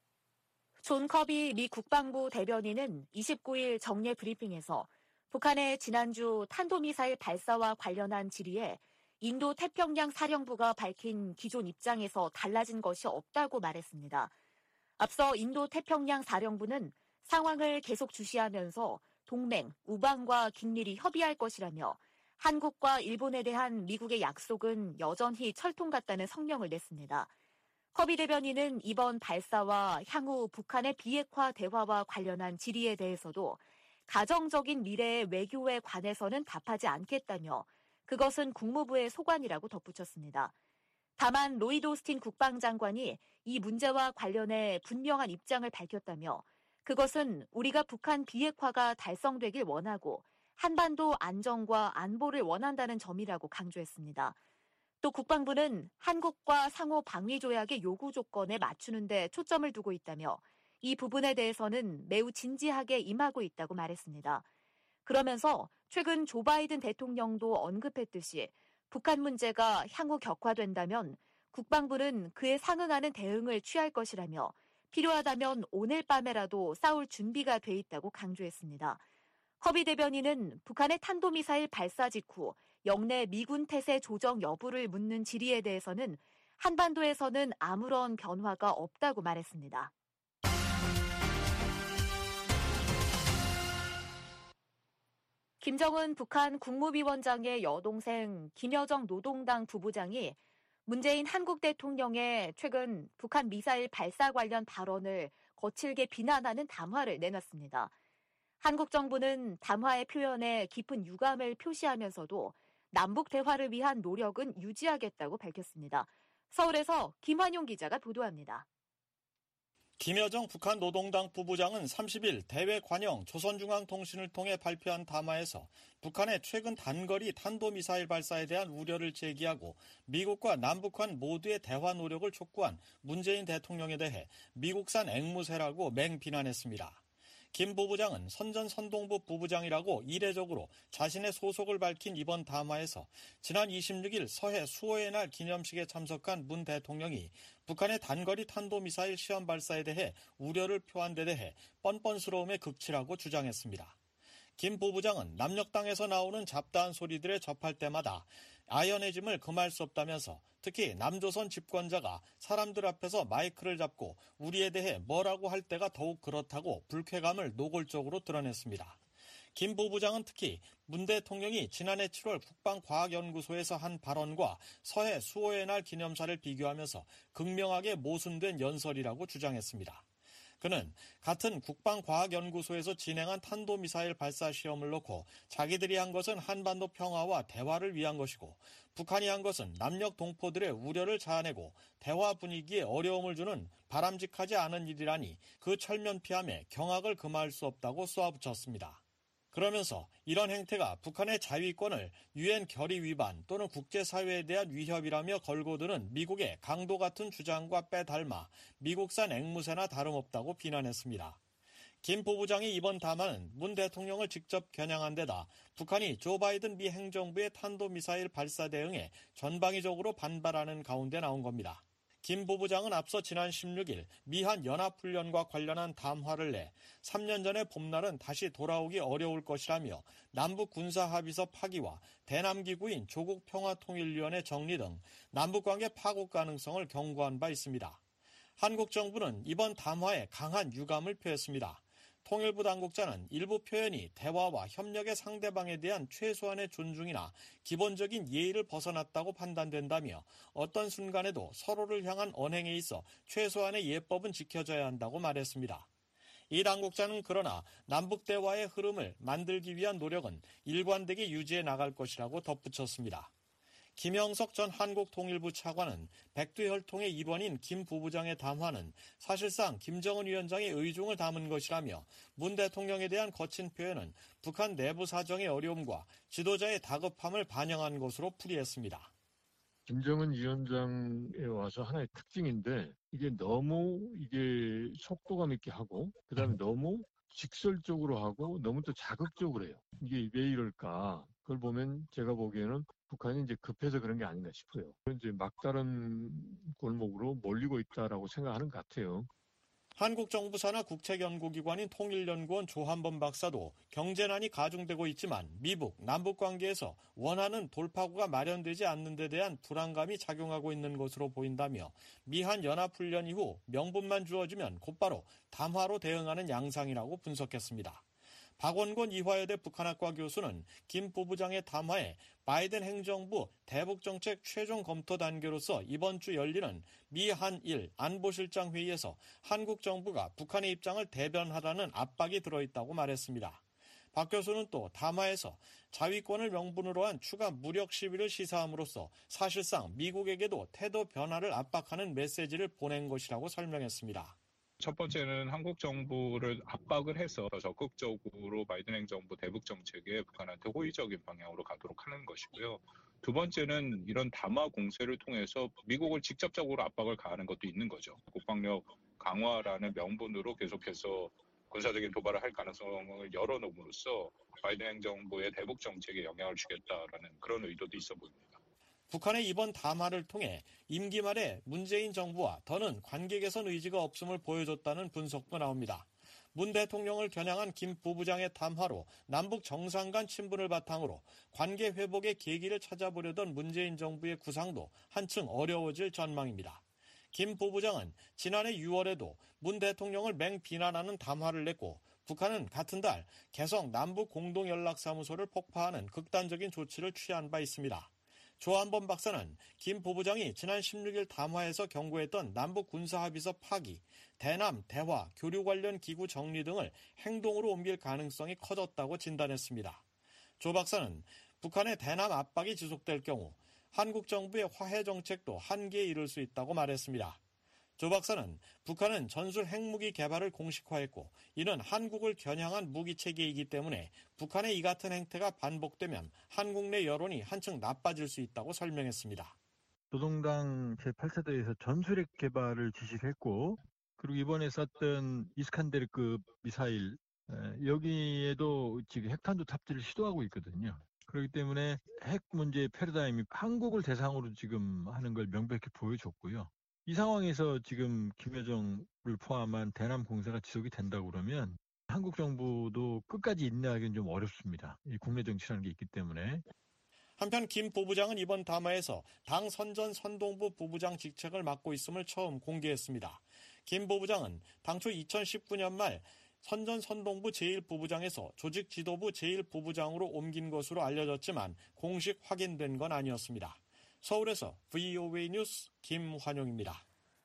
존 커비 미 국방부 대변인은 이십구일 정례 브리핑에서 북한의 지난주 탄도미사일 발사와 관련한 질의에 인도 태평양 사령부가 밝힌 기존 입장에서 달라진 것이 없다고 말했습니다. 앞서 인도 태평양 사령부는 상황을 계속 주시하면서 동맹, 우방과 긴밀히 협의할 것이라며 한국과 일본에 대한 미국의 약속은 여전히 철통 같다는 성명을 냈습니다. 커비 대변인은 이번 발사와 향후 북한의 비핵화 대화와 관련한 질의에 대해서도 가정적인 미래의 외교에 관해서는 답하지 않겠다며 그것은 국무부의 소관이라고 덧붙였습니다. 다만 로이드 오스틴 국방장관이 이 문제와 관련해 분명한 입장을 밝혔다며 그것은 우리가 북한 비핵화가 달성되길 원하고 한반도 안정과 안보를 원한다는 점이라고 강조했습니다. 또 국방부는 한국과 상호 방위 조약의 요구 조건에 맞추는 데 초점을 두고 있다며 이 부분에 대해서는 매우 진지하게 임하고 있다고 말했습니다. 그러면서 최근 조 바이든 대통령도 언급했듯이 북한 문제가 향후 격화된다면 국방부는 그에 상응하는 대응을 취할 것이라며 필요하다면 오늘 밤에라도 싸울 준비가 돼 있다고 강조했습니다. 커비 대변인은 북한의 탄도미사일 발사 직후 영내 미군 태세 조정 여부를 묻는 질의에 대해서는 한반도에서는 아무런 변화가 없다고 말했습니다. 김정은 북한 국무위원장의 여동생 김여정 노동당 부부장이 문재인 한국 대통령의 최근 북한 미사일 발사 관련 발언을 거칠게 비난하는 담화를 내놨습니다. 한국 정부는 담화의 표현에 깊은 유감을 표시하면서도 남북 대화를 위한 노력은 유지하겠다고 밝혔습니다. 서울에서 김환용 기자가 보도합니다. 김여정 북한 노동당 부부장은 삼십일 대외 관영 조선중앙통신을 통해 발표한 담화에서 북한의 최근 단거리 탄도미사일 발사에 대한 우려를 제기하고 미국과 남북한 모두의 대화 노력을 촉구한 문재인 대통령에 대해 미국산 앵무새라고 맹비난했습니다. 김 부부장은 선전선동부 부부장이라고 이례적으로 자신의 소속을 밝힌 이번 담화에서 지난 이십육일 서해 수호의 날 기념식에 참석한 문 대통령이 북한의 단거리 탄도미사일 시험 발사에 대해 우려를 표한 데 대해 뻔뻔스러움에 극치라고 주장했습니다. 김 부부장은 남녘땅에서 나오는 잡다한 소리들에 접할 때마다 아연해짐을 금할 수 없다면서 특히 남조선 집권자가 사람들 앞에서 마이크를 잡고 우리에 대해 뭐라고 할 때가 더욱 그렇다고 불쾌감을 노골적으로 드러냈습니다. 김 부부장은 특히 문 대통령이 지난해 칠월 국방과학연구소에서 한 발언과 서해 수호의 날 기념사를 비교하면서 극명하게 모순된 연설이라고 주장했습니다. 그는 같은 국방과학연구소에서 진행한 탄도미사일 발사 시험을 놓고 자기들이 한 것은 한반도 평화와 대화를 위한 것이고 북한이 한 것은 남녘 동포들의 우려를 자아내고 대화 분위기에 어려움을 주는 바람직하지 않은 일이라니 그 철면피함에 경악을 금할 수 없다고 쏘아붙였습니다. 그러면서 이런 행태가 북한의 자위권을 유엔 결의 위반 또는 국제사회에 대한 위협이라며 걸고드는 미국의 강도 같은 주장과 빼닮아 미국산 앵무새나 다름없다고 비난했습니다. 김 부부장의 이번 담화는 문 대통령을 직접 겨냥한 데다 북한이 조 바이든 미 행정부의 탄도미사일 발사 대응에 전방위적으로 반발하는 가운데 나온 겁니다. 김 부부장은 앞서 지난 십육 일 미한 연합훈련과 관련한 담화를 내 삼 년 전의 봄날은 다시 돌아오기 어려울 것이라며 남북 군사합의서 파기와 대남기구인 조국평화통일위원회 정리 등 남북관계 파국 가능성을 경고한 바 있습니다. 한국 정부는 이번 담화에 강한 유감을 표했습니다. 통일부 당국자는 일부 표현이 대화와 협력의 상대방에 대한 최소한의 존중이나 기본적인 예의를 벗어났다고 판단된다며 어떤 순간에도 서로를 향한 언행에 있어 최소한의 예법은 지켜져야 한다고 말했습니다. 이 당국자는 그러나 남북 대화의 흐름을 만들기 위한 노력은 일관되게 유지해 나갈 것이라고 덧붙였습니다. 김영석 전 한국통일부 차관은 백두혈통의 일원인 김 부부장의 담화는 사실상 김정은 위원장의 의중을 담은 것이라며 문 대통령에 대한 거친 표현은 북한 내부 사정의 어려움과 지도자의 다급함을 반영한 것으로 풀이했습니다. 김정은 위원장에 와서 하나의 특징인데 이게 너무 이게 속도감 있게 하고 그다음에 너무 직설적으로 하고 너무 또 자극적으로 해요. 이게 왜 이럴까? 그걸 보면 제가 보기에는 북한이 이제 급해서 그런 게 아닌가 싶어요. 이제 막다른 골목으로 몰리고 있다라고 생각하는 것 같아요. 한국 정부 산하 국책연구기관인 통일연구원 조한범 박사도 경제난이 가중되고 있지만 미북, 남북 관계에서 원하는 돌파구가 마련되지 않는 데 대한 불안감이 작용하고 있는 것으로 보인다며 미한 연합훈련 이후 명분만 주어지면 곧바로 담화로 대응하는 양상이라고 분석했습니다. 박원곤 이화여대 북한학과 교수는 김 부부장의 담화에 바이든 행정부 대북정책 최종 검토 단계로서 이번 주 열리는 미한일 안보실장 회의에서 한국 정부가 북한의 입장을 대변하라는 압박이 들어있다고 말했습니다. 박 교수는 또 담화에서 자위권을 명분으로 한 추가 무력 시위를 시사함으로써 사실상 미국에게도 태도 변화를 압박하는 메시지를 보낸 것이라고 설명했습니다. 첫 번째는 한국 정부를 압박을 해서 더 적극적으로 바이든 행정부 대북 정책에 북한한테 호의적인 방향으로 가도록 하는 것이고요. 두 번째는 이런 담화 공세를 통해서 미국을 직접적으로 압박을 가하는 것도 있는 거죠. 국방력 강화라는 명분으로 계속해서 군사적인 도발을 할 가능성을 열어놓음으로써 바이든 행정부의 대북 정책에 영향을 주겠다라는 그런 의도도 있어 보입니다. 북한의 이번 담화를 통해 임기 말에 문재인 정부와 더는 관계 개선 의지가 없음을 보여줬다는 분석도 나옵니다. 문 대통령을 겨냥한 김 부부장의 담화로 남북 정상 간 친분을 바탕으로 관계 회복의 계기를 찾아보려던 문재인 정부의 구상도 한층 어려워질 전망입니다. 김 부부장은 지난해 유월에도 문 대통령을 맹비난하는 담화를 냈고 북한은 같은 달 개성 남북 공동연락사무소를 폭파하는 극단적인 조치를 취한 바 있습니다. 조한범 박사는 김 부부장이 지난 십육 일 담화에서 경고했던 남북 군사합의서 파기, 대남, 대화, 교류 관련 기구 정리 등을 행동으로 옮길 가능성이 커졌다고 진단했습니다. 조 박사는 북한의 대남 압박이 지속될 경우 한국 정부의 화해 정책도 한계에 이를 수 있다고 말했습니다. 조 박사는 북한은 전술 핵무기 개발을 공식화했고 이는 한국을 겨냥한 무기체계이기 때문에 북한의 이 같은 행태가 반복되면 한국 내 여론이 한층 나빠질 수 있다고 설명했습니다. 노동당 제팔 차대에서 전술핵 개발을 지시를 했고 그리고 이번에 쐈던 이스칸데르급 미사일 여기에도 지금 핵탄두 탑재를 시도하고 있거든요. 그렇기 때문에 핵 문제의 패러다임이 한국을 대상으로 지금 하는 걸 명백히 보여줬고요. 이 상황에서 지금 김여정을 포함한 대남 공세가 지속이 된다고 그러면 한국 정부도 끝까지 인내하기는 좀 어렵습니다. 이 국내 정치라는 게 있기 때문에. 한편 김 부부장은 이번 담화에서 당 선전 선동부 부부장 직책을 맡고 있음을 처음 공개했습니다. 김 부부장은 당초 이천십구 년 말 선전 선동부 제일 부부장에서 조직 지도부 제일 부부장으로 옮긴 것으로 알려졌지만 공식 확인된 건 아니었습니다. 서울에서 브이오에이 뉴스 김환용입니다.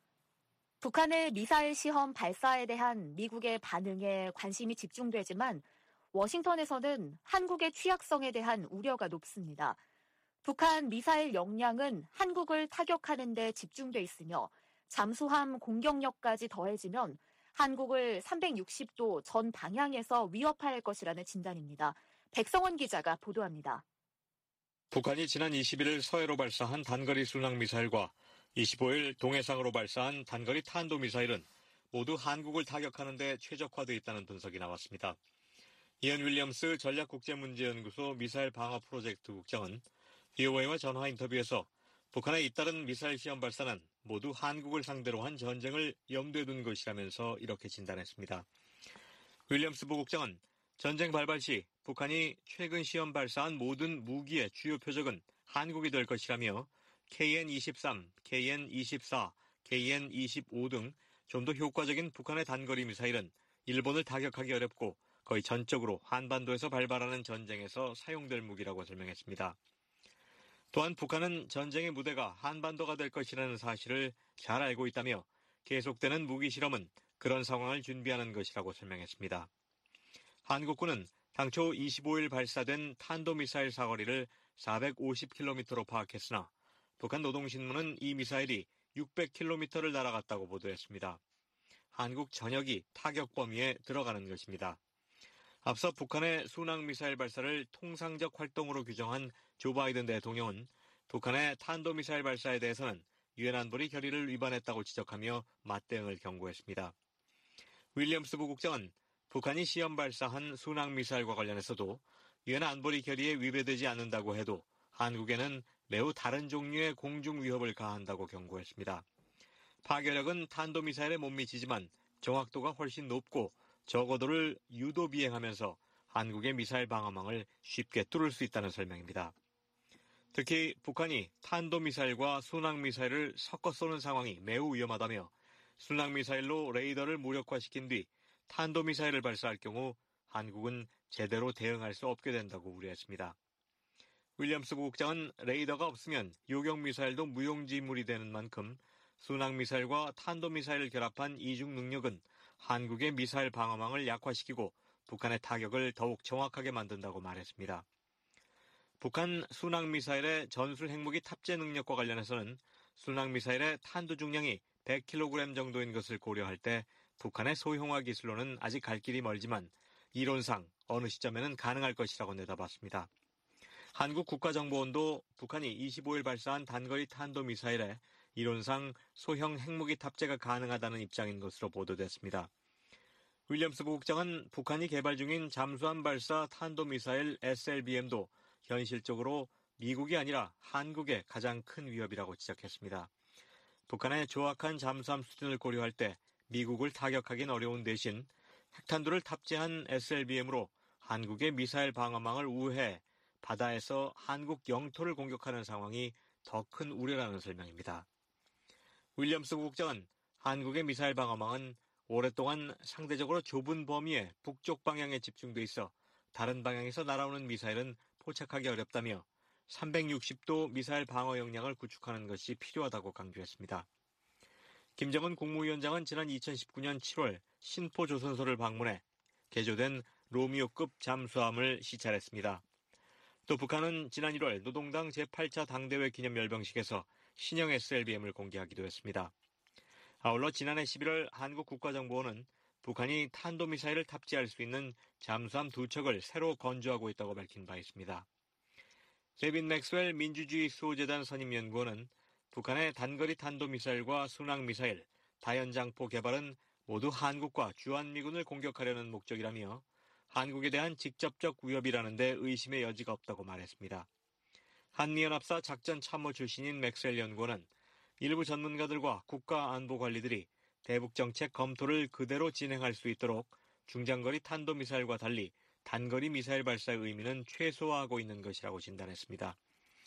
북한의 미사일 시험 발사에 대한 미국의 반응에 관심이 집중되지만 워싱턴에서는 한국의 취약성에 대한 우려가 높습니다. 북한 미사일 역량은 한국을 타격하는 데 집중돼 있으며 잠수함 공격력까지 더해지면 한국을 삼백육십 도 전 방향에서 위협할 것이라는 진단입니다. 백성원 기자가 보도합니다. 북한이 지난 이십일 일 서해로 발사한 단거리 순항미사일과 이십오 일 동해상으로 발사한 단거리 탄도미사일은 모두 한국을 타격하는 데 최적화되어 있다는 분석이 나왔습니다. 이언 윌리엄스 전략국제문제연구소 미사일 방어 프로젝트 국장은 비오에이와 전화 인터뷰에서 북한의 잇따른 미사일 시험 발사는 모두 한국을 상대로 한 전쟁을 염두에 둔 것이라면서 이렇게 진단했습니다. 윌리엄스 부국장은 전쟁 발발 시 북한이 최근 시험 발사한 모든 무기의 주요 표적은 한국이 될 것이라며 케이엔 이십삼, 케이엔 이십사, 케이엔 이십오 등 좀 더 효과적인 북한의 단거리 미사일은 일본을 타격하기 어렵고 거의 전적으로 한반도에서 발발하는 전쟁에서 사용될 무기라고 설명했습니다. 또한 북한은 전쟁의 무대가 한반도가 될 것이라는 사실을 잘 알고 있다며 계속되는 무기 실험은 그런 상황을 준비하는 것이라고 설명했습니다. 한국군은 당초 이십오 일 발사된 탄도미사일 사거리를 사백오십 킬로미터로 파악했으나 북한 노동신문은 이 미사일이 육백 킬로미터를 날아갔다고 보도했습니다. 한국 전역이 타격 범위에 들어가는 것입니다. 앞서 북한의 순항미사일 발사를 통상적 활동으로 규정한 조 바이든 대통령은 북한의 탄도미사일 발사에 대해서는 유엔 안보리 결의를 위반했다고 지적하며 맞대응을 경고했습니다. 윌리엄스 부국장은 북한이 시험 발사한 순항미사일과 관련해서도 유엔 안보리 결의에 위배되지 않는다고 해도 한국에는 매우 다른 종류의 공중 위협을 가한다고 경고했습니다. 파괴력은 탄도미사일에 못 미치지만 정확도가 훨씬 높고 저고도를 유도 비행하면서 한국의 미사일 방어망을 쉽게 뚫을 수 있다는 설명입니다. 특히 북한이 탄도미사일과 순항미사일을 섞어 쏘는 상황이 매우 위험하다며 순항미사일로 레이더를 무력화시킨 뒤 탄도미사일을 발사할 경우 한국은 제대로 대응할 수 없게 된다고 우려했습니다. 윌리엄스 부국장은 레이더가 없으면 요격미사일도 무용지물이 되는 만큼 순항미사일과 탄도미사일을 결합한 이중 능력은 한국의 미사일 방어망을 약화시키고 북한의 타격을 더욱 정확하게 만든다고 말했습니다. 북한 순항미사일의 전술 핵무기 탑재 능력과 관련해서는 순항미사일의 탄두 중량이 백 킬로그램 정도인 것을 고려할 때 북한의 소형화 기술로는 아직 갈 길이 멀지만 이론상 어느 시점에는 가능할 것이라고 내다봤습니다. 한국 국가정보원도 북한이 이십오 일 발사한 단거리 탄도미사일에 이론상 소형 핵무기 탑재가 가능하다는 입장인 것으로 보도됐습니다. 윌리엄스 부국장은 북한이 개발 중인 잠수함 발사 탄도미사일 에스엘비엠도 현실적으로 미국이 아니라 한국의 가장 큰 위협이라고 지적했습니다. 북한의 조악한 잠수함 수준을 고려할 때 미국을 타격하긴 어려운 대신 핵탄두를 탑재한 에스엘비엠으로 한국의 미사일 방어망을 우회해 바다에서 한국 영토를 공격하는 상황이 더 큰 우려라는 설명입니다. 윌리엄스 국장은 한국의 미사일 방어망은 오랫동안 상대적으로 좁은 범위의 북쪽 방향에 집중돼 있어 다른 방향에서 날아오는 미사일은 포착하기 어렵다며 삼백육십 도 미사일 방어 역량을 구축하는 것이 필요하다고 강조했습니다. 김정은 국무위원장은 지난 이천십구 년 칠월 신포조선소를 방문해 개조된 로미오급 잠수함을 시찰했습니다. 또 북한은 지난 일월 노동당 제팔 차 당대회 기념 열병식에서 신형 에스엘비엠을 공개하기도 했습니다. 아울러 지난해 십일월 한국 국가정보원은 북한이 탄도미사일을 탑재할 수 있는 잠수함 두 척을 새로 건조하고 있다고 밝힌 바 있습니다. 제빈 맥스웰 민주주의 수호재단 선임연구원은 북한의 단거리 탄도미사일과 순항미사일, 다연장포 개발은 모두 한국과 주한미군을 공격하려는 목적이라며 한국에 대한 직접적 위협이라는 데 의심의 여지가 없다고 말했습니다. 한미연합사 작전참모 출신인 맥스웰 연구원은 일부 전문가들과 국가안보관리들이 대북정책 검토를 그대로 진행할 수 있도록 중장거리 탄도미사일과 달리 단거리 미사일 발사의 의미는 최소화하고 있는 것이라고 진단했습니다.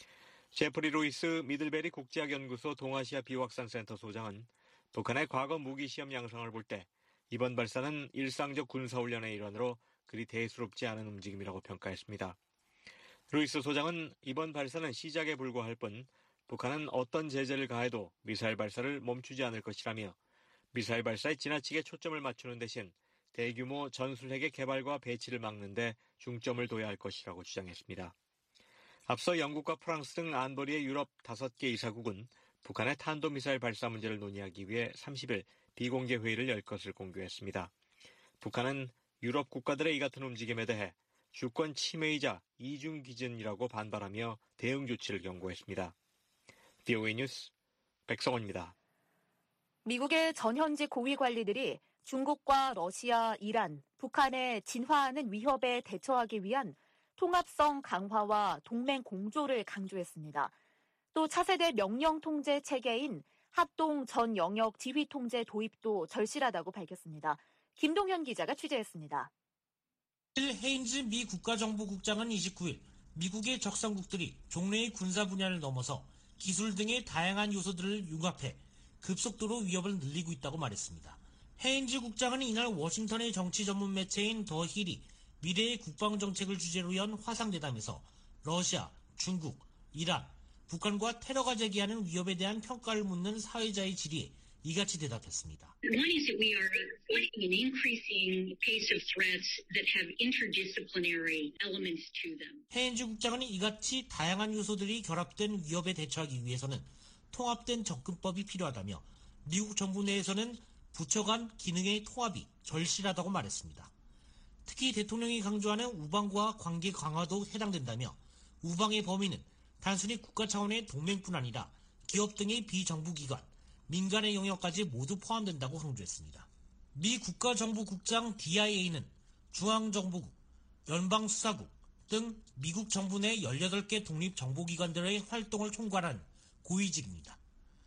제프리 루이스 미들베리 국제학연구소 동아시아 비확산센터 소장은 북한의 과거 무기시험 양상을 볼 때 이번 발사는 일상적 군사훈련의 일환으로 그리 대수롭지 않은 움직임이라고 평가했습니다. 루이스 소장은 이번 발사는 시작에 불과할 뿐 북한은 어떤 제재를 가해도 미사일 발사를 멈추지 않을 것이라며 미사일 발사에 지나치게 초점을 맞추는 대신 대규모 전술핵의 개발과 배치를 막는 데 중점을 둬야 할 것이라고 주장했습니다. 앞서 영국과 프랑스 등 안보리의 유럽 다섯 개 이사국은 북한의 탄도미사일 발사 문제를 논의하기 위해 삼십 일 비공개 회의를 열 것을 공개했습니다. 북한은 유럽 국가들의 이 같은 움직임에 대해 주권 침해이자 이중 기준이라고 반발하며 대응 조치를 경고했습니다. 비오에이 뉴스 백성원입니다. 미국의 전현직 고위 관리들이 중국과 러시아, 이란, 북한의 진화하는 위협에 대처하기 위한 통합성 강화와 동맹 공조를 강조했습니다. 또 차세대 명령 통제 체계인 합동 전 영역 지휘 통제 도입도 절실하다고 밝혔습니다. 김동현 기자가 취재했습니다. 헤인즈 미 국가정보국장은 이십구일 미국의 적성국들이 종래의 군사 분야를 넘어서 기술 등의 다양한 요소들을 융합해 급속도로 위협을 늘리고 있다고 말했습니다. 헤인즈 국장은 이날 워싱턴의 정치 전문 매체인 더 힐이 미래의 국방정책을 주제로 연 화상대담에서 러시아, 중국, 이란, 북한과 테러가 제기하는 위협에 대한 평가를 묻는 사회자의 질의에 이같이 대답했습니다. One is that we are finding an increasing pace of threats that have interdisciplinary elements to them. 헤인즈 국장은 이같이 다양한 요소들이 결합된 위협에 대처하기 위해서는 통합된 접근법이 필요하다며 미국 정부 내에서는 부처 간 기능의 통합이 절실하다고 말했습니다. 특히 대통령이 강조하는 우방과 관계 강화도 해당된다며 우방의 범위는 단순히 국가 차원의 동맹뿐 아니라 기업 등의 비정부기관, 민간의 영역까지 모두 포함된다고 강조했습니다. 미 국가정보국장 디아이에이는 중앙정보국, 연방수사국 등 미국 정부 내 열여덟 개 독립정보기관들의 활동을 총괄한 고위직입니다.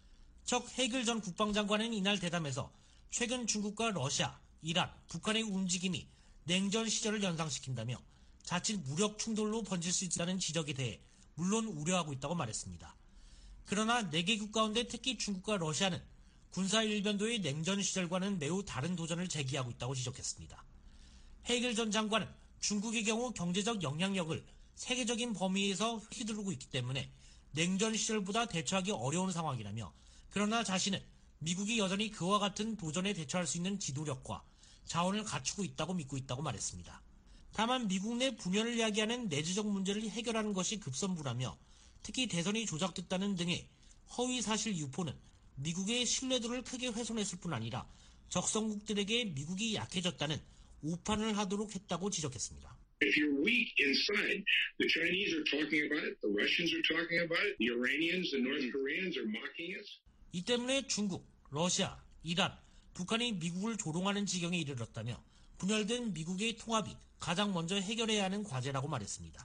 척 헤글 전 국방장관은 이날 대담에서 최근 중국과 러시아, 이란, 북한의 움직임이 냉전 시절을 연상시킨다며 자칫 무력 충돌로 번질 수 있다는 지적에 대해 물론 우려하고 있다고 말했습니다. 그러나 네 개국 가운데 특히 중국과 러시아는 군사 일변도의 냉전 시절과는 매우 다른 도전을 제기하고 있다고 지적했습니다. 헤이겔 전 장관은 중국의 경우 경제적 영향력을 세계적인 범위에서 휘두르고 있기 때문에 냉전 시절보다 대처하기 어려운 상황이라며 그러나 자신은 미국이 여전히 그와 같은 도전에 대처할 수 있는 지도력과 자원을 갖추고 있다고 믿고 있다고 말했습니다. 다만 미국 내 분열을 야기하는 내재적 문제를 해결하는 것이 급선무라며 특히 대선이 조작됐다는 등의 허위 사실 유포는 미국의 신뢰도를 크게 훼손했을 뿐 아니라 적성국들에게 미국이 약해졌다는 오판을 하도록 했다고 지적했습니다. If you're weak inside, the Chinese are talking about it, the Russians are talking about it, the Iranians, the North Koreans are mocking it. 이 때문에 중국, 러시아, 이란, 북한이 미국을 조롱하는 지경에 이르렀다며 분열된 미국의 통합이 가장 먼저 해결해야 하는 과제라고 말했습니다.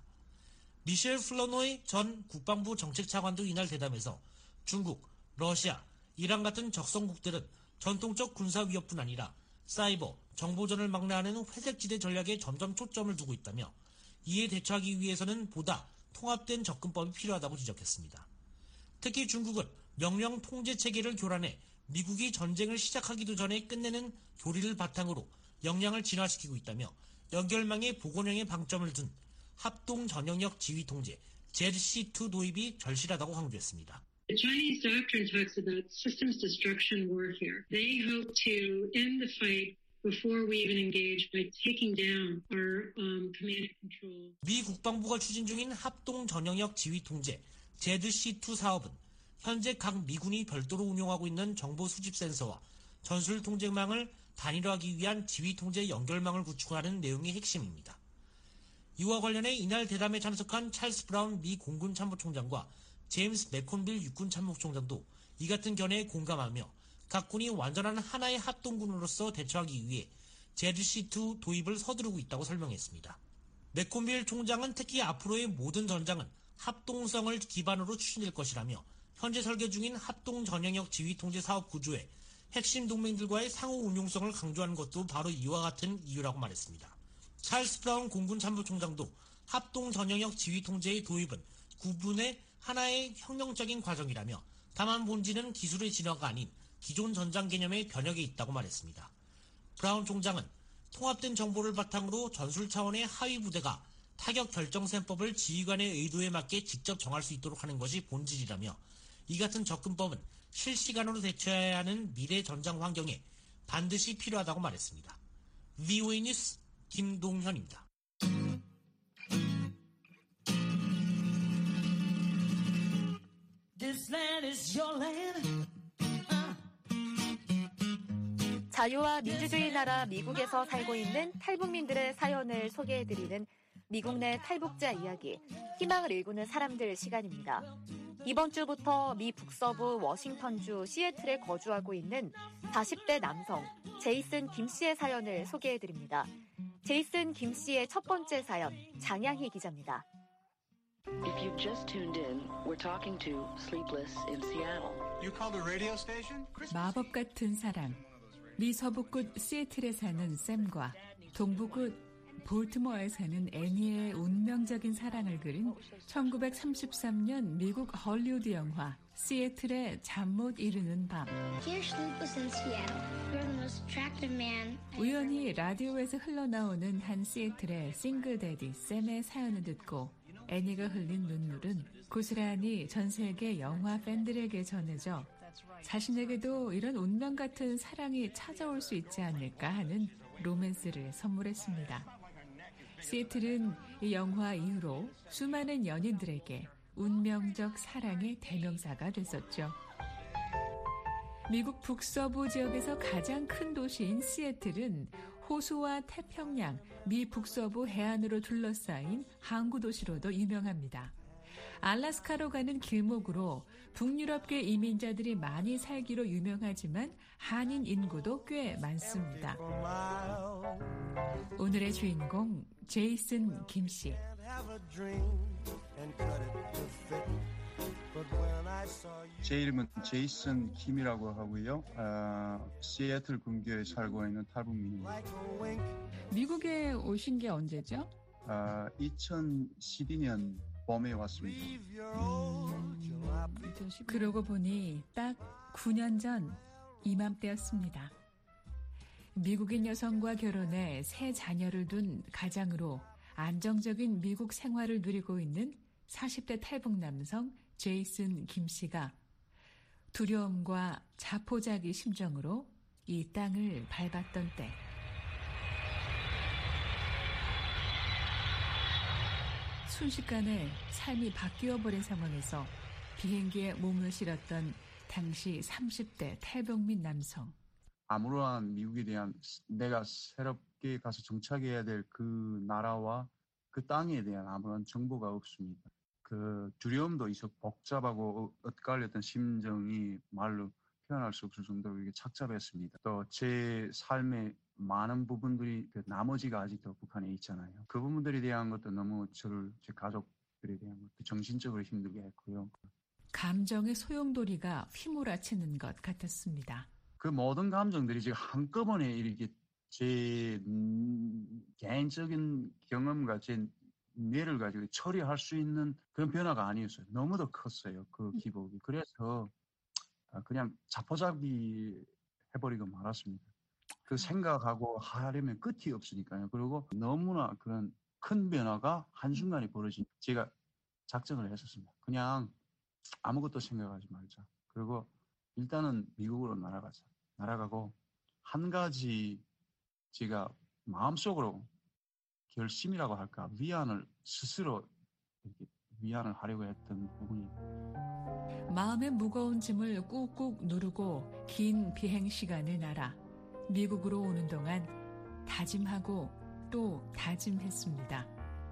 미셸 플러노이 전 국방부 정책차관도 이날 대담에서 중국, 러시아, 이란 같은 적성국들은 전통적 군사 위협뿐 아니라 사이버, 정보전을 망라하는 회색지대 전략에 점점 초점을 두고 있다며 이에 대처하기 위해서는 보다 통합된 접근법이 필요하다고 지적했습니다. 특히 중국은 명령 통제 체계를 교란해 미국이 전쟁을 시작하기도 전에 끝내는 교리를 바탕으로 역량을 진화시키고 있다며 연결망의 복원형에 방점을 둔 합동 전영역 지휘 통제 제드씨 투 도입이 절실하다고 강조했습니다. The Chinese doctrine talks about systems destruction warfare. They hope to end the fight before we even engage by taking down our um, command and control. 미 국방부가 추진 중인 합동 전영역 지휘 통제 제드씨 투 사업은 현재 각 미군이 별도로 운용하고 있는 정보 수집 센서와 전술 통제망을 단일화하기 위한 지휘 통제 연결망을 구축하는 내용이 핵심입니다. 이와 관련해 이날 대담에 참석한 찰스 브라운 미 공군 참모총장과 제임스 맥콘빌 육군 참모총장도 이 같은 견해에 공감하며 각 군이 완전한 하나의 합동군으로서 대처하기 위해 제드씨 투 도입을 서두르고 있다고 설명했습니다. 맥콘빌 총장은 특히 앞으로의 모든 전장은 합동성을 기반으로 추진될 것이라며 현재 설계 중인 합동 전영역 지휘 통제 사업 구조에 핵심 동맹들과의 상호 운용성을 강조하는 것도 바로 이와 같은 이유라고 말했습니다. 찰스 브라운 공군 참모총장도 합동 전영역 지휘 통제의 도입은 구분의 하나의 혁명적인 과정이라며 다만 본질은 기술의 진화가 아닌 기존 전장 개념의 변혁에 있다고 말했습니다. 브라운 총장은 통합된 정보를 바탕으로 전술 차원의 하위 부대가 타격 결정셈법을 지휘관의 의도에 맞게 직접 정할 수 있도록 하는 것이 본질이라며 이 같은 접근법은 실시간으로 대처해야 하는 미래 전장 환경에 반드시 필요하다고 말했습니다. 브이오에이 뉴스 김동현입니다. 자유와 민주주의 나라 미국에서 살고 있는 탈북민들의 사연을 소개해드리는 미국 내 탈북자 이야기, 희망을 일구는 사람들 시간입니다. 이번 주부터 미 북서부 워싱턴주 시애틀에 거주하고 있는 사십 대 남성 제이슨 김 씨의 사연을 소개해드립니다. 제이슨 김 씨의 첫 번째 사연, 장양희 기자입니다. If you just tuned in, we're talking to Sleepless in Seattle. You called the radio station? 마법 같은 사랑. 미 서부끝 시애틀에 사는 샘과 동부끝 볼티모어에 사는 애니의 운명적인 사랑을 그린 천구백삼십삼 년 미국 헐리우드 영화 시애틀의 잠 못 이루는 밤. 우연히 라디오에서 흘러나오는 한 시애틀의 싱글데디 샘의 사연을 듣고 애니가 흘린 눈물은 고스란히 전 세계 영화 팬들에게 전해져 자신에게도 이런 운명 같은 사랑이 찾아올 수 있지 않을까 하는 로맨스를 선물했습니다. 시애틀은 이 영화 이후로 수많은 연인들에게 운명적 사랑의 대명사가 됐었죠. 미국 북서부 지역에서 가장 큰 도시인 시애틀은 호수와 태평양, 미 북서부 해안으로 둘러싸인 항구 도시로도 유명합니다. 알래스카로 가는 길목으로 북유럽계 이민자들이 많이 살기로 유명하지만 한인 인구도 꽤 많습니다. 오늘의 주인공 제이슨 김 씨. 제 이름은 제이슨 김이라고 하고요. 어, 시애틀 근교에 살고 있는 탈북민입니다. 미국에 오신 게 언제죠? 어, 이천십이 년 봄에 왔습니다. 음, 그러고 보니 딱 구 년 전 이맘때였습니다. 미국인 여성과 결혼해 세 자녀를 둔 가장으로 안정적인 미국 생활을 누리고 있는 사십 대 탈북 남성 제이슨 김 씨가 두려움과 자포자기 심정으로 이 땅을 밟았던 때, 순식간에 삶이 바뀌어버린 상황에서 비행기에 몸을 실었던 당시 삼십 대 탈북민 남성. 아무런 미국에 대한 내가 새롭게 가서 정착해야 될 그 나라와 그 땅에 대한 아무런 정보가 없습니다. 그 두려움도 있었고 복잡하고 엇갈렸던 심정이 말로 표현할 수 없을 정도로 이게 착잡했습니다. 또 제 삶의 많은 부분들이 그 나머지가 아직도 북한에 있잖아요. 그 부분들에 대한 것도 너무 저를 제 가족들에 대한 것도 정신적으로 힘들게 했고요. 감정의 소용돌이가 휘몰아치는 것 같았습니다. 그 모든 감정들이 지금 한꺼번에 이렇게 제 음, 개인적인 경험과 제 뇌를 가지고 처리할 수 있는 그런 변화가 아니었어요. 너무도 컸어요. 그 기복이. 그래서 그냥 자포자기 해버리고 말았습니다. 그 생각하고 하려면 끝이 없으니까요. 그리고 너무나 그런 큰 변화가 한순간에 벌어진, 제가 작정을 했었습니다. 그냥 아무것도 생각하지 말자. 그리고 일단은 미국으로 날아가자. 날아가고 한 가지 제가 마음속으로 결심이라고 할까, 위안을 스스로 이렇게 위안을 하려고 했던 부분이, 마음의 무거운 짐을 꾹꾹 누르고 긴 비행 시간을 날아 미국으로 오는 동안 다짐하고 또 다짐했습니다.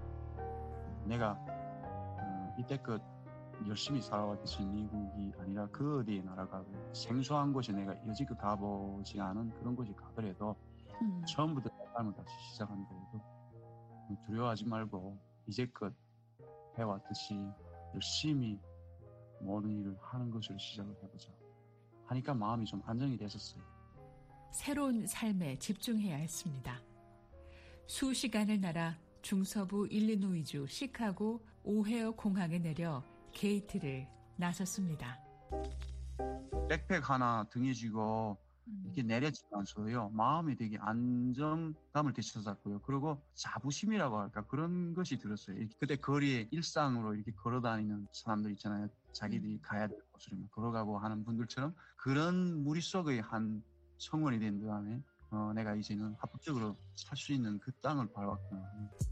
내가 어, 이때껏 열심히 살아왔듯이 미국이 아니라 그 어디에 나라가고 생소한 곳에 내가 여지껏 가보지 않은 그런 곳에 가더라도 음. 처음부터 삶을 다시 시작한다 해도 두려워하지 말고 이제껏 해왔듯이 열심히 모든 일을 하는 것을 시작을 해보자 하니까 마음이 좀 안정이 됐었어요. 새로운 삶에 집중해야 했습니다. 수시간을 날아 중서부 일리노이주 시카고 오헤어 공항에 내려 게이트를 나섰습니다. 백팩 하나 등에 쥐고 이렇게 내렸지만서요, 마음이 되게 안정감을 되찾았고요. 그리고 자부심이라고 할까, 그런 것이 들었어요. 그때 거리에 일상으로 이렇게 걸어다니는 사람들 있잖아요. 자기들이 가야 될 곳으로 걸어가고 하는 분들처럼 그런 무리 속의 한 성원이 된 다음에 어, 내가 이제는 합법적으로 살 수 있는 그 땅을 밟았구나.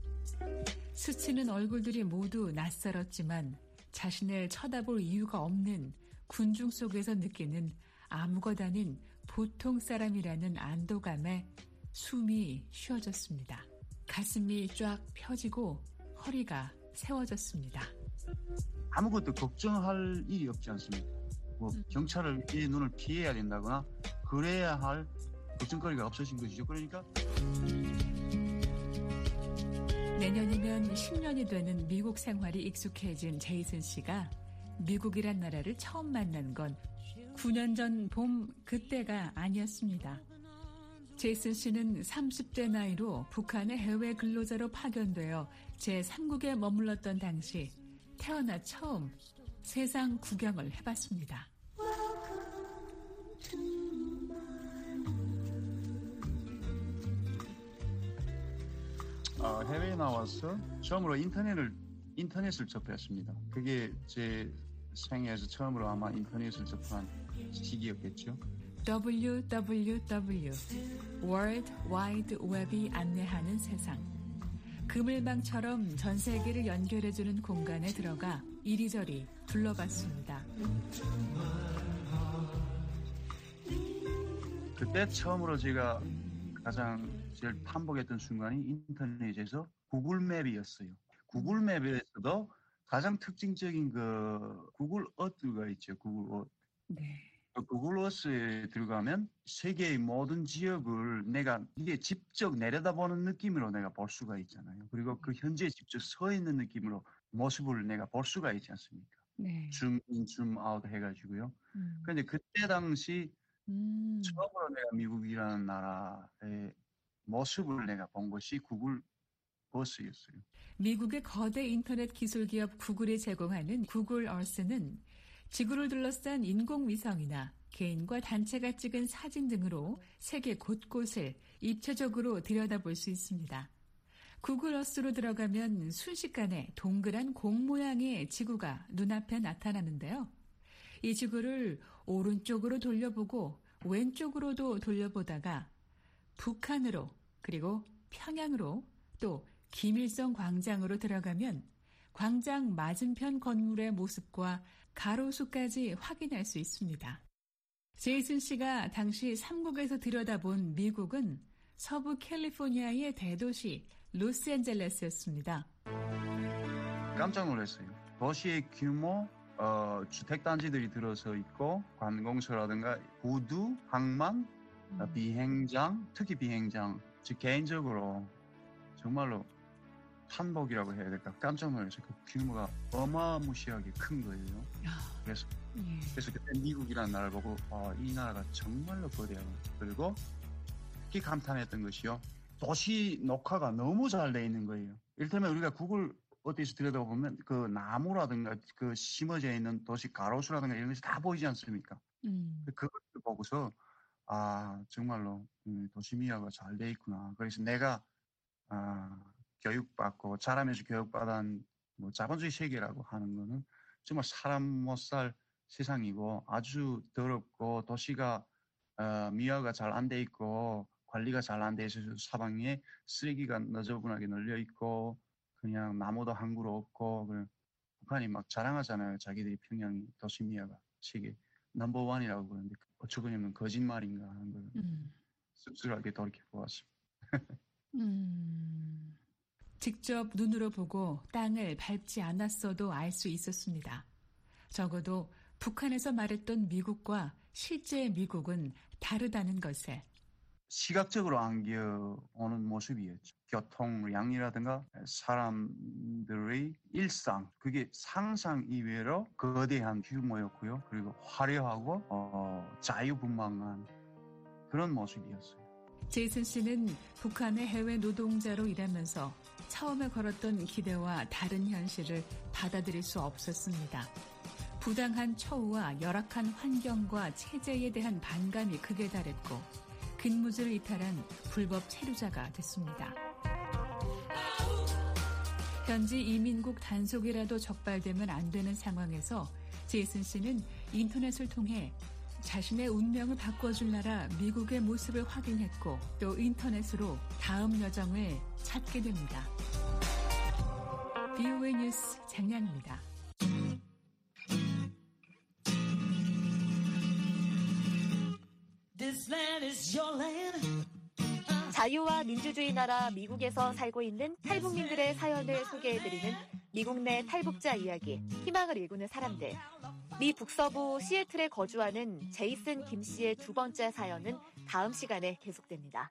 스치는 얼굴들이 모두 낯설었지만 자신을 쳐다볼 이유가 없는 군중 속에서 느끼는 아무것 아닌 보통 사람이라는 안도감에 숨이 쉬어졌습니다. 가슴이 쫙 펴지고 허리가 세워졌습니다. 아무것도 걱정할 일이 없지 않습니까? 뭐 경찰을 이 눈을 피해야 된다거나 그래야 할 걱정거리가 없어진 것이죠. 그러니까 내년이면 십 년이 되는 미국 생활이 익숙해진 제이슨 씨가 미국이란 나라를 처음 만난 건 구 년 전 봄 그때가 아니었습니다. 제이슨 씨는 삼십 대 나이로 북한의 해외 근로자로 파견되어 제삼국에 머물렀던 당시 태어나 처음 세상 구경을 해봤습니다. 어, 해외에 나와서 처음으로 인터넷을 인터넷을 접했습니다. 그게 제 생애에서 처음으로 아마 인터넷을 접한 시기였겠죠. 더블유 더블유 더블유 World Wide Web이 안내하는 세상. 그물망처럼 전 세계를 연결해주는 공간에 들어가 이리저리 둘러봤습니다. 그때 처음으로 제가 가장 제일 탐복했던 순간이 인터넷에서 구글맵이었어요. 구글맵에서도 가장 특징적인 그 구글 어트가 있죠. 구글 어트. 네. 그 구글 어트에 들어가면 세계의 모든 지역을 내가 이게 직접 내려다보는 느낌으로 내가 볼 수가 있잖아요. 그리고 그 현재 직접 서 있는 느낌으로 모습을 내가 볼 수가 있지 않습니까? 네. 줌인, 줌아웃 해가지고요. 음. 그런데 그때 당시 음. 처음으로 내가 미국이라는 나라의 모습을 내가 본 것이 구글 어스였어요. 미국의 거대 인터넷 기술 기업 구글이 제공하는 구글 어스는 지구를 둘러싼 인공위성이나 개인과 단체가 찍은 사진 등으로 세계 곳곳을 입체적으로 들여다볼 수 있습니다. 구글 어스로 들어가면 순식간에 동그란 공 모양의 지구가 눈앞에 나타나는데요. 이 지구를 오른쪽으로 돌려보고 왼쪽으로도 돌려보다가 북한으로 그리고 평양으로 또 김일성 광장으로 들어가면 광장 맞은편 건물의 모습과 가로수까지 확인할 수 있습니다. 제이슨 씨가 당시 삼국에서 들여다본 미국은 서부 캘리포니아의 대도시 로스앤젤레스였습니다. 깜짝 놀랐어요. 도시의 규모, 어, 주택단지들이 들어서 있고 관공서라든가 구두, 항만, 음. 비행장, 특히 비행장. 즉 개인적으로 정말로 한복이라고 해야 될까 깜짝 놀랐어요. 그 규모가 어마무시하게 큰 거예요. 그래서 예. 그래서 그때 미국이라는 나라를 보고 아, 이 나라가 정말로 거대하고 그리고 특히 감탄했던 것이요. 도시 녹화가 너무 잘 돼 있는 거예요. 이를테면 우리가 구글 어디서 들여다보면 그 나무라든가 그 심어져 있는 도시 가로수라든가 이런 것이 다 보이지 않습니까? 음. 그걸 보고서 아 정말로 도시 미화가 잘 돼 있구나. 그래서 내가 아, 교육받고 자라면서 교육받은 뭐 자본주의 세계라고 하는 거는 정말 사람 못 살 세상이고 아주 더럽고 도시가 어, 미화가 잘 안 돼 있고 관리가 잘 안 돼 있어서 사방에 쓰레기가 너저분하게 널려 있고 그냥 나무도 한 그루 없고 그냥 북한이 막 자랑하잖아요. 자기들이 평양 도시 미화가 세계 넘버원이라고 그러는데 어쩌고 보면 거짓말인가 하는 걸 음. 씁쓸하게 돌이켜보았습니다. 음, 직접 눈으로 보고 땅을 밟지 않았어도 알 수 있었습니다. 적어도 북한에서 말했던 미국과 실제 미국은 다르다는 것에. 시각적으로 안겨오는 모습이었죠. 교통량이라든가 사람들의 일상, 그게 상상 이외로 거대한 규모였고요. 그리고 화려하고 어, 자유분방한 그런 모습이었어요. 제이슨 씨는 북한의 해외 노동자로 일하면서 처음에 걸었던 기대와 다른 현실을 받아들일 수 없었습니다. 부당한 처우와 열악한 환경과 체제에 대한 반감이 극에 달했고 근무지를 이탈한 불법 체류자가 됐습니다. 현지 이민국 단속이라도 적발되면 안 되는 상황에서 제이슨 씨는 인터넷을 통해 자신의 운명을 바꿔줄 나라 미국의 모습을 확인했고 또 인터넷으로 다음 여정을 찾게 됩니다. 비오에이 뉴스 장량입니다. 자유와 민주주의 나라 미국에서 살고 있는 탈북민들의 사연을 소개해드리는 미국 내 탈북자 이야기, 희망을 일구는 사람들. 미 북서부 시애틀에 거주하는 제이슨 김 씨의 두 번째 사연은 다음 시간에 계속됩니다.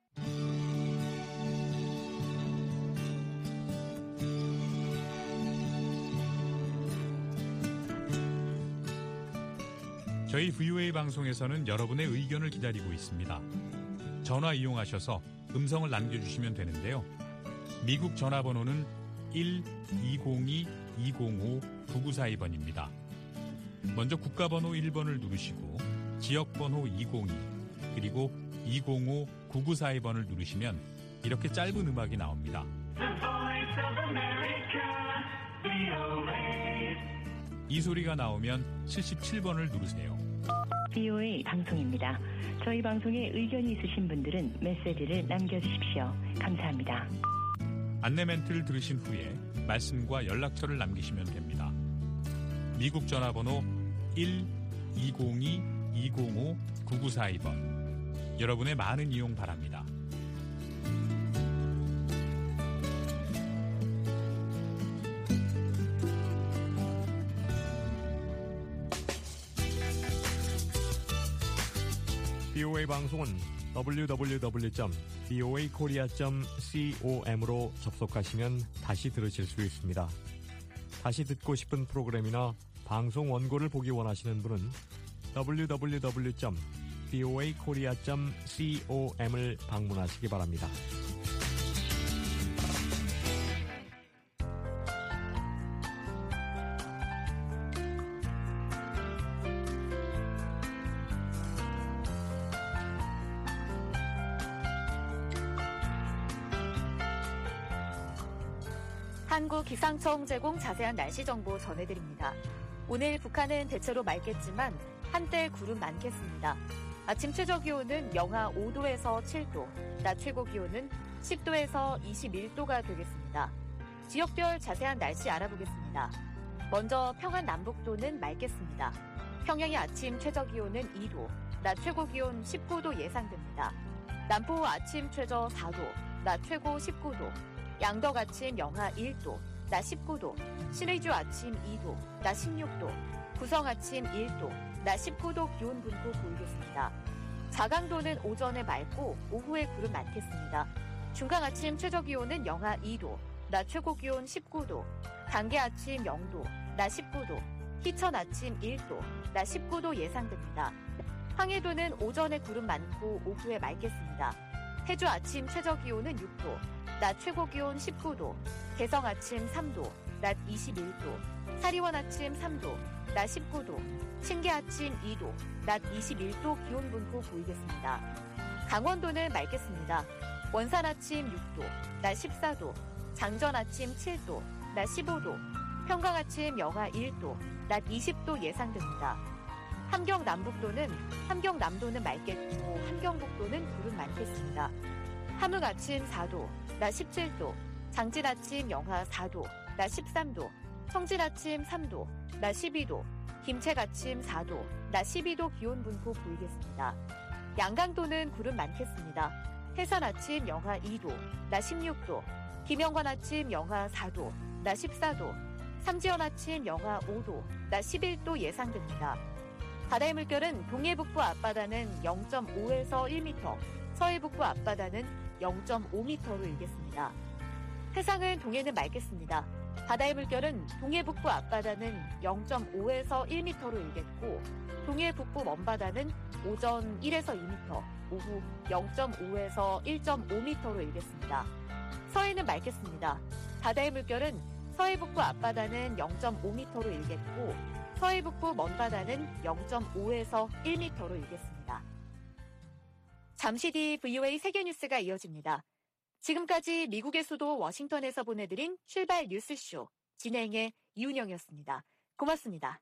저희 브이오에이 방송에서는 여러분의 의견을 기다리고 있습니다. 전화 이용하셔서 음성을 남겨주시면 되는데요. 미국 전화번호는 일 이공이 이공오 구구사이 번입니다. 먼저 국가번호 일 번을 누르시고 지역번호 이공이 그리고 이공오 구구사이 번을 누르시면 이렇게 짧은 음악이 나옵니다. 이 소리가 나오면 칠십칠 번을 누르세요. 브이오에이 방송입니다. 저희 방송에 의견이 있으신 분들은 메시지를 남겨주십시오. 감사합니다. 안내 멘트를 들으신 후에 말씀과 연락처를 남기시면 됩니다. 미국 전화번호 일 이공이 이공오 구구사이 번. 여러분의 많은 이용 바랍니다. 브이오에이 방송은 더블유 더블유 더블유 점 브이오에이 코리아 점 com으로 접속하시면 다시 들으실 수 있습니다. 다시 듣고 싶은 프로그램이나 방송 원고를 보기 원하시는 분은 더블유 더블유 더블유 점 브이오에이 코리아 점 com을 방문하시기 바랍니다. 한국기상청 제공 자세한 날씨 정보 전해드립니다. 오늘 북한은 대체로 맑겠지만 한때 구름 많겠습니다. 아침 최저 기온은 영하 오 도에서 칠 도, 낮 최고 기온은 십 도에서 이십일 도가 되겠습니다. 지역별 자세한 날씨 알아보겠습니다. 먼저 평안 남북도는 맑겠습니다. 평양의 아침 최저 기온은 이 도, 낮 최고 기온 십구 도 예상됩니다. 남포 아침 최저 사 도, 낮 최고 십구 도, 양덕 아침 영하 일 도, 낮 십구 도, 신의주 아침 이 도, 낮 십육 도, 구성 아침 일 도, 낮 십구 도 기온 분포 보이겠습니다. 자강도는 오전에 맑고 오후에 구름 많겠습니다. 중강 아침 최저 기온은 영하 이 도, 낮 최고 기온 십구 도, 단계 아침 영 도, 낮 십구 도, 희천 아침 일 도, 낮 십구 도 예상됩니다. 황해도는 오전에 구름 많고 오후에 맑겠습니다. 해주 아침 최저 기온은 육 도, 낮 최고 기온 십구 도, 개성 아침 삼 도, 낮 이십일 도, 사리원 아침 삼 도, 낮 십구 도, 신계 아침 이 도, 낮 이십일 도 기온 분포 보이겠습니다. 강원도는 맑겠습니다. 원산 아침 육 도, 낮 십사 도, 장전 아침 칠 도, 낮 십오 도, 평강 아침 영하 일 도, 낮 이십 도 예상됩니다. 함경 남북도는 함경 남도는 맑겠고 함경북도는 구름 많겠습니다. 함흥 아침 사 도, 낮 십칠 도, 장진 아침 영하 사 도, 낮 십삼 도, 청진 아침 삼 도, 낮 십이 도, 김책 아침 사 도, 낮 십이 도 기온 분포 보이겠습니다. 양강도는 구름 많겠습니다. 해산 아침 영하 이 도, 낮 십육 도, 김영관 아침 영하 사 도, 낮 십사 도, 삼지연 아침 영하 오 도, 낮 십일 도 예상됩니다. 바다의 물결은 동해 북부 앞바다는 영 점 오에서 일 미터, 서해 북부 앞바다는 영 점 오 미터로 일겠습니다. 해상은 동해는 맑겠습니다. 바다의 물결은 동해 북부 앞바다는 영 점 오에서 일 미터로 일겠고 동해 북부 먼바다는 오전 일에서 이 미터, 오후 영 점 오에서 일 점 오 미터로 일겠습니다. 서해는 맑겠습니다. 바다의 물결은 서해 북부 앞바다는 영 점 오 미터로 일겠고 서해 북부 먼바다는 영 점 오에서 일 미터로 일겠습니다. 잠시 뒤 브이오에이 세계뉴스가 이어집니다. 지금까지 미국의 수도 워싱턴에서 보내드린 출발 뉴스쇼 진행의 이은영이었습니다. 고맙습니다.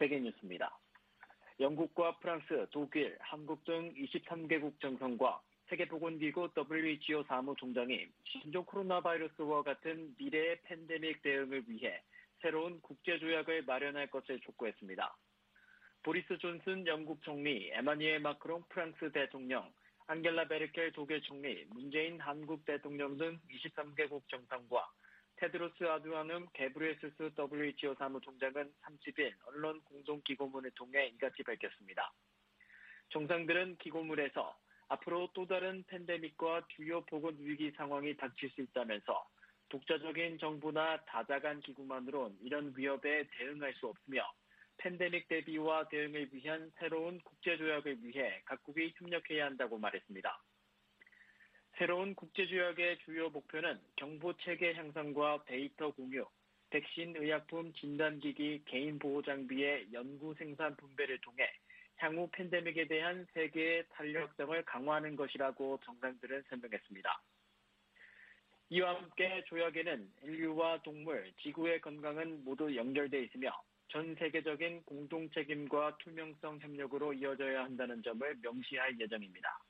세계뉴스입니다. 영국과 프랑스, 독일, 한국 등 이십삼 개국 정상과 세계보건기구 더블유에이치오 사무총장이 신종 코로나 바이러스와 같은 미래의 팬데믹 대응을 위해 새로운 국제조약을 마련할 것을 촉구했습니다. 보리스 존슨 영국 총리, 에마뉘엘 마크롱 프랑스 대통령, 앙겔라 메르켈 독일 총리, 문재인 한국 대통령 등 이십삼 개국 정상과 테드로스 아드하놈 게브리에수스 더블유에이치오 사무총장은 삼십일 언론 공동기고문을 통해 이같이 밝혔습니다. 정상들은 기고문에서 앞으로 또 다른 팬데믹과 주요 보건 위기 상황이 닥칠 수 있다면서 독자적인 정부나 다자간 기구만으론 이런 위협에 대응할 수 없으며 팬데믹 대비와 대응을 위한 새로운 국제조약을 위해 각국이 협력해야 한다고 말했습니다. 새로운 국제조약의 주요 목표는 정보체계 향상과 데이터 공유, 백신 의약품 진단기기 개인보호장비의 연구 생산 분배를 통해 향후 팬데믹에 대한 세계의 탄력성을 강화하는 것이라고 정상들은 설명했습니다. 이와 함께 조약에는 인류와 동물, 지구의 건강은 모두 연결돼 있으며 전 세계적인 공동책임과 투명성 협력으로 이어져야 한다는 점을 명시할 예정입니다.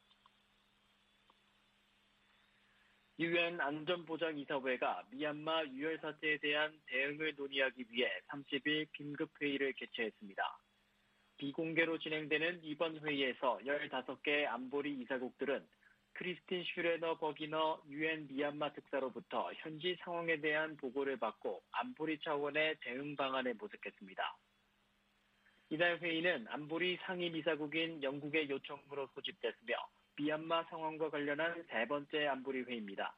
유엔 안전보장이사회가 미얀마 유혈 사태에 대한 대응을 논의하기 위해 삼십일 긴급회의를 개최했습니다. 비공개로 진행되는 이번 회의에서 열다섯 개 안보리 이사국들은 크리스틴 슈레너 버기너 유엔 미얀마 특사로부터 현지 상황에 대한 보고를 받고 안보리 차원의 대응 방안을 모색했습니다. 이날 회의는 안보리 상임이사국인 영국의 요청으로 소집됐으며 미얀마 상황과 관련한 세 번째 안보리 회의입니다.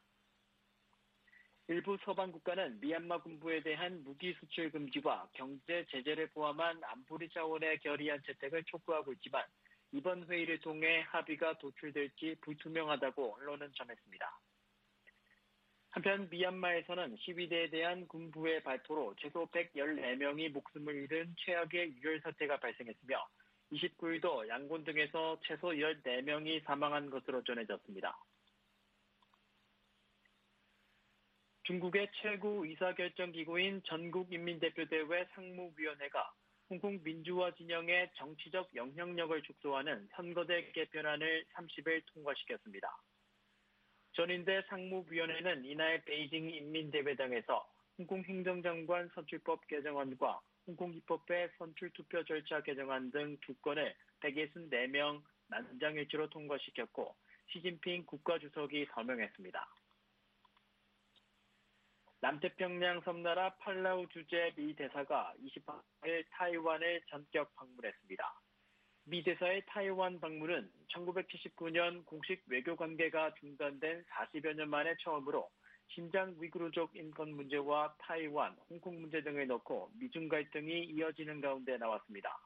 일부 서방 국가는 미얀마 군부에 대한 무기 수출 금지와 경제 제재를 포함한 안보리 차원의 결의안 채택을 촉구하고 있지만 이번 회의를 통해 합의가 도출될지 불투명하다고 언론은 전했습니다. 한편 미얀마에서는 시위대에 대한 군부의 발포로 최소 백십사 명이 목숨을 잃은 최악의 유혈 사태가 발생했으며 이십구일도 양곤 등에서 최소 십사 명이 사망한 것으로 전해졌습니다. 중국의 최고 의사결정기구인 전국인민대표대회 상무위원회가 홍콩 민주화 진영의 정치적 영향력을 축소하는 선거제 개편안을 삼십일 통과시켰습니다. 전인대 상무위원회는 이날 베이징 인민대회당에서 홍콩 행정장관 선출법 개정안과 홍콩 입법회 선출투표 절차 개정안 등 두 건을 백육십사 명 만장일치로 통과시켰고 시진핑 국가주석이 서명했습니다. 남태평양 섬나라 팔라우 주재 미 대사가 이십팔일 타이완을 전격 방문했습니다. 미 대사의 타이완 방문은 천구백칠십구년 공식 외교관계가 중단된 사십여 년 만에 처음으로 신장 위구르족 인권 문제와 타이완, 홍콩 문제 등을 넣고 미중 갈등이 이어지는 가운데 나왔습니다.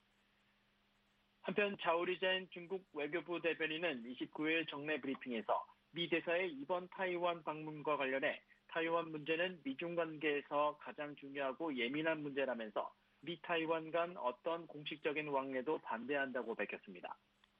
한편 자오리젠 중국 외교부 대변인은 이십구일 정례 브리핑에서 미 대사의 이번 타이완 방문과 관련해 타이완 문제는 미중 관계에서 가장 중요하고 예민한 문제라면서 미 타이완 간 어떤 공식적인 왕래도 반대한다고 밝혔습니다.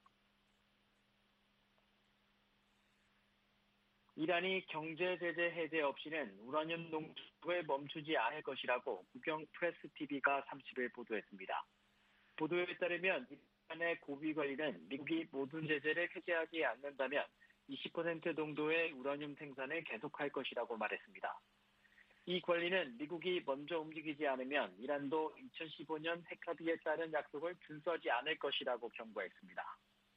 이란이 경제 제재 해제 없이는 우라늄 농축을 멈추지 않을 것이라고 국영 프레스티비가 삼십일 보도했습니다. 보도에 따르면 이란의 고위 관리는 미국이 모든 제재를 해제하지 않는다면 이십 퍼센트 정도의 우라늄 생산을 계속할 것이라고 말했습니다. 이 관리는 미국이 먼저 움직이지 않으면 이란도 이천십오년 핵합의에 따른 약속을 준수하지 않을 것이라고 경고했습니다.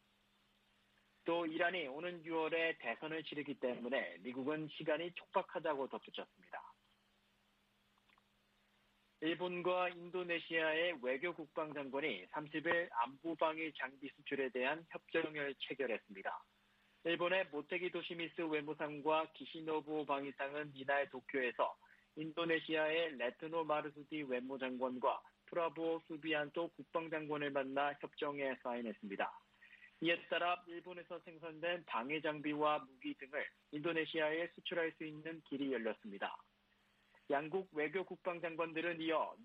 또 이란이 오는 유월에 대선을 치르기 때문에 미국은 시간이 촉박하다고 덧붙였습니다. 일본과 인도네시아의 외교 국방장관이 삼십일 안보방위 장비 수출에 대한 협정을 체결했습니다. 일본의 모테기 도시미스 외무상과 기시노부 방위상은 이날 도쿄에서 인도네시아의 레트노 마르수디 외무장관과 프라보 수비안토 국방장관을 만나 협정에 사인했습니다. 이에 따라 일본에서 생산된 방위 장비와 무기 등을 인도네시아에 수출할 수 있는 길이 열렸습니다. 양국 외교 국방장관들은 이어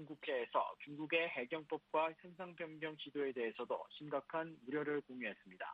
남동중국해에서 중국의 해경법과 현상 변경 시도에 대해서도 심각한 우려를 공유했습니다.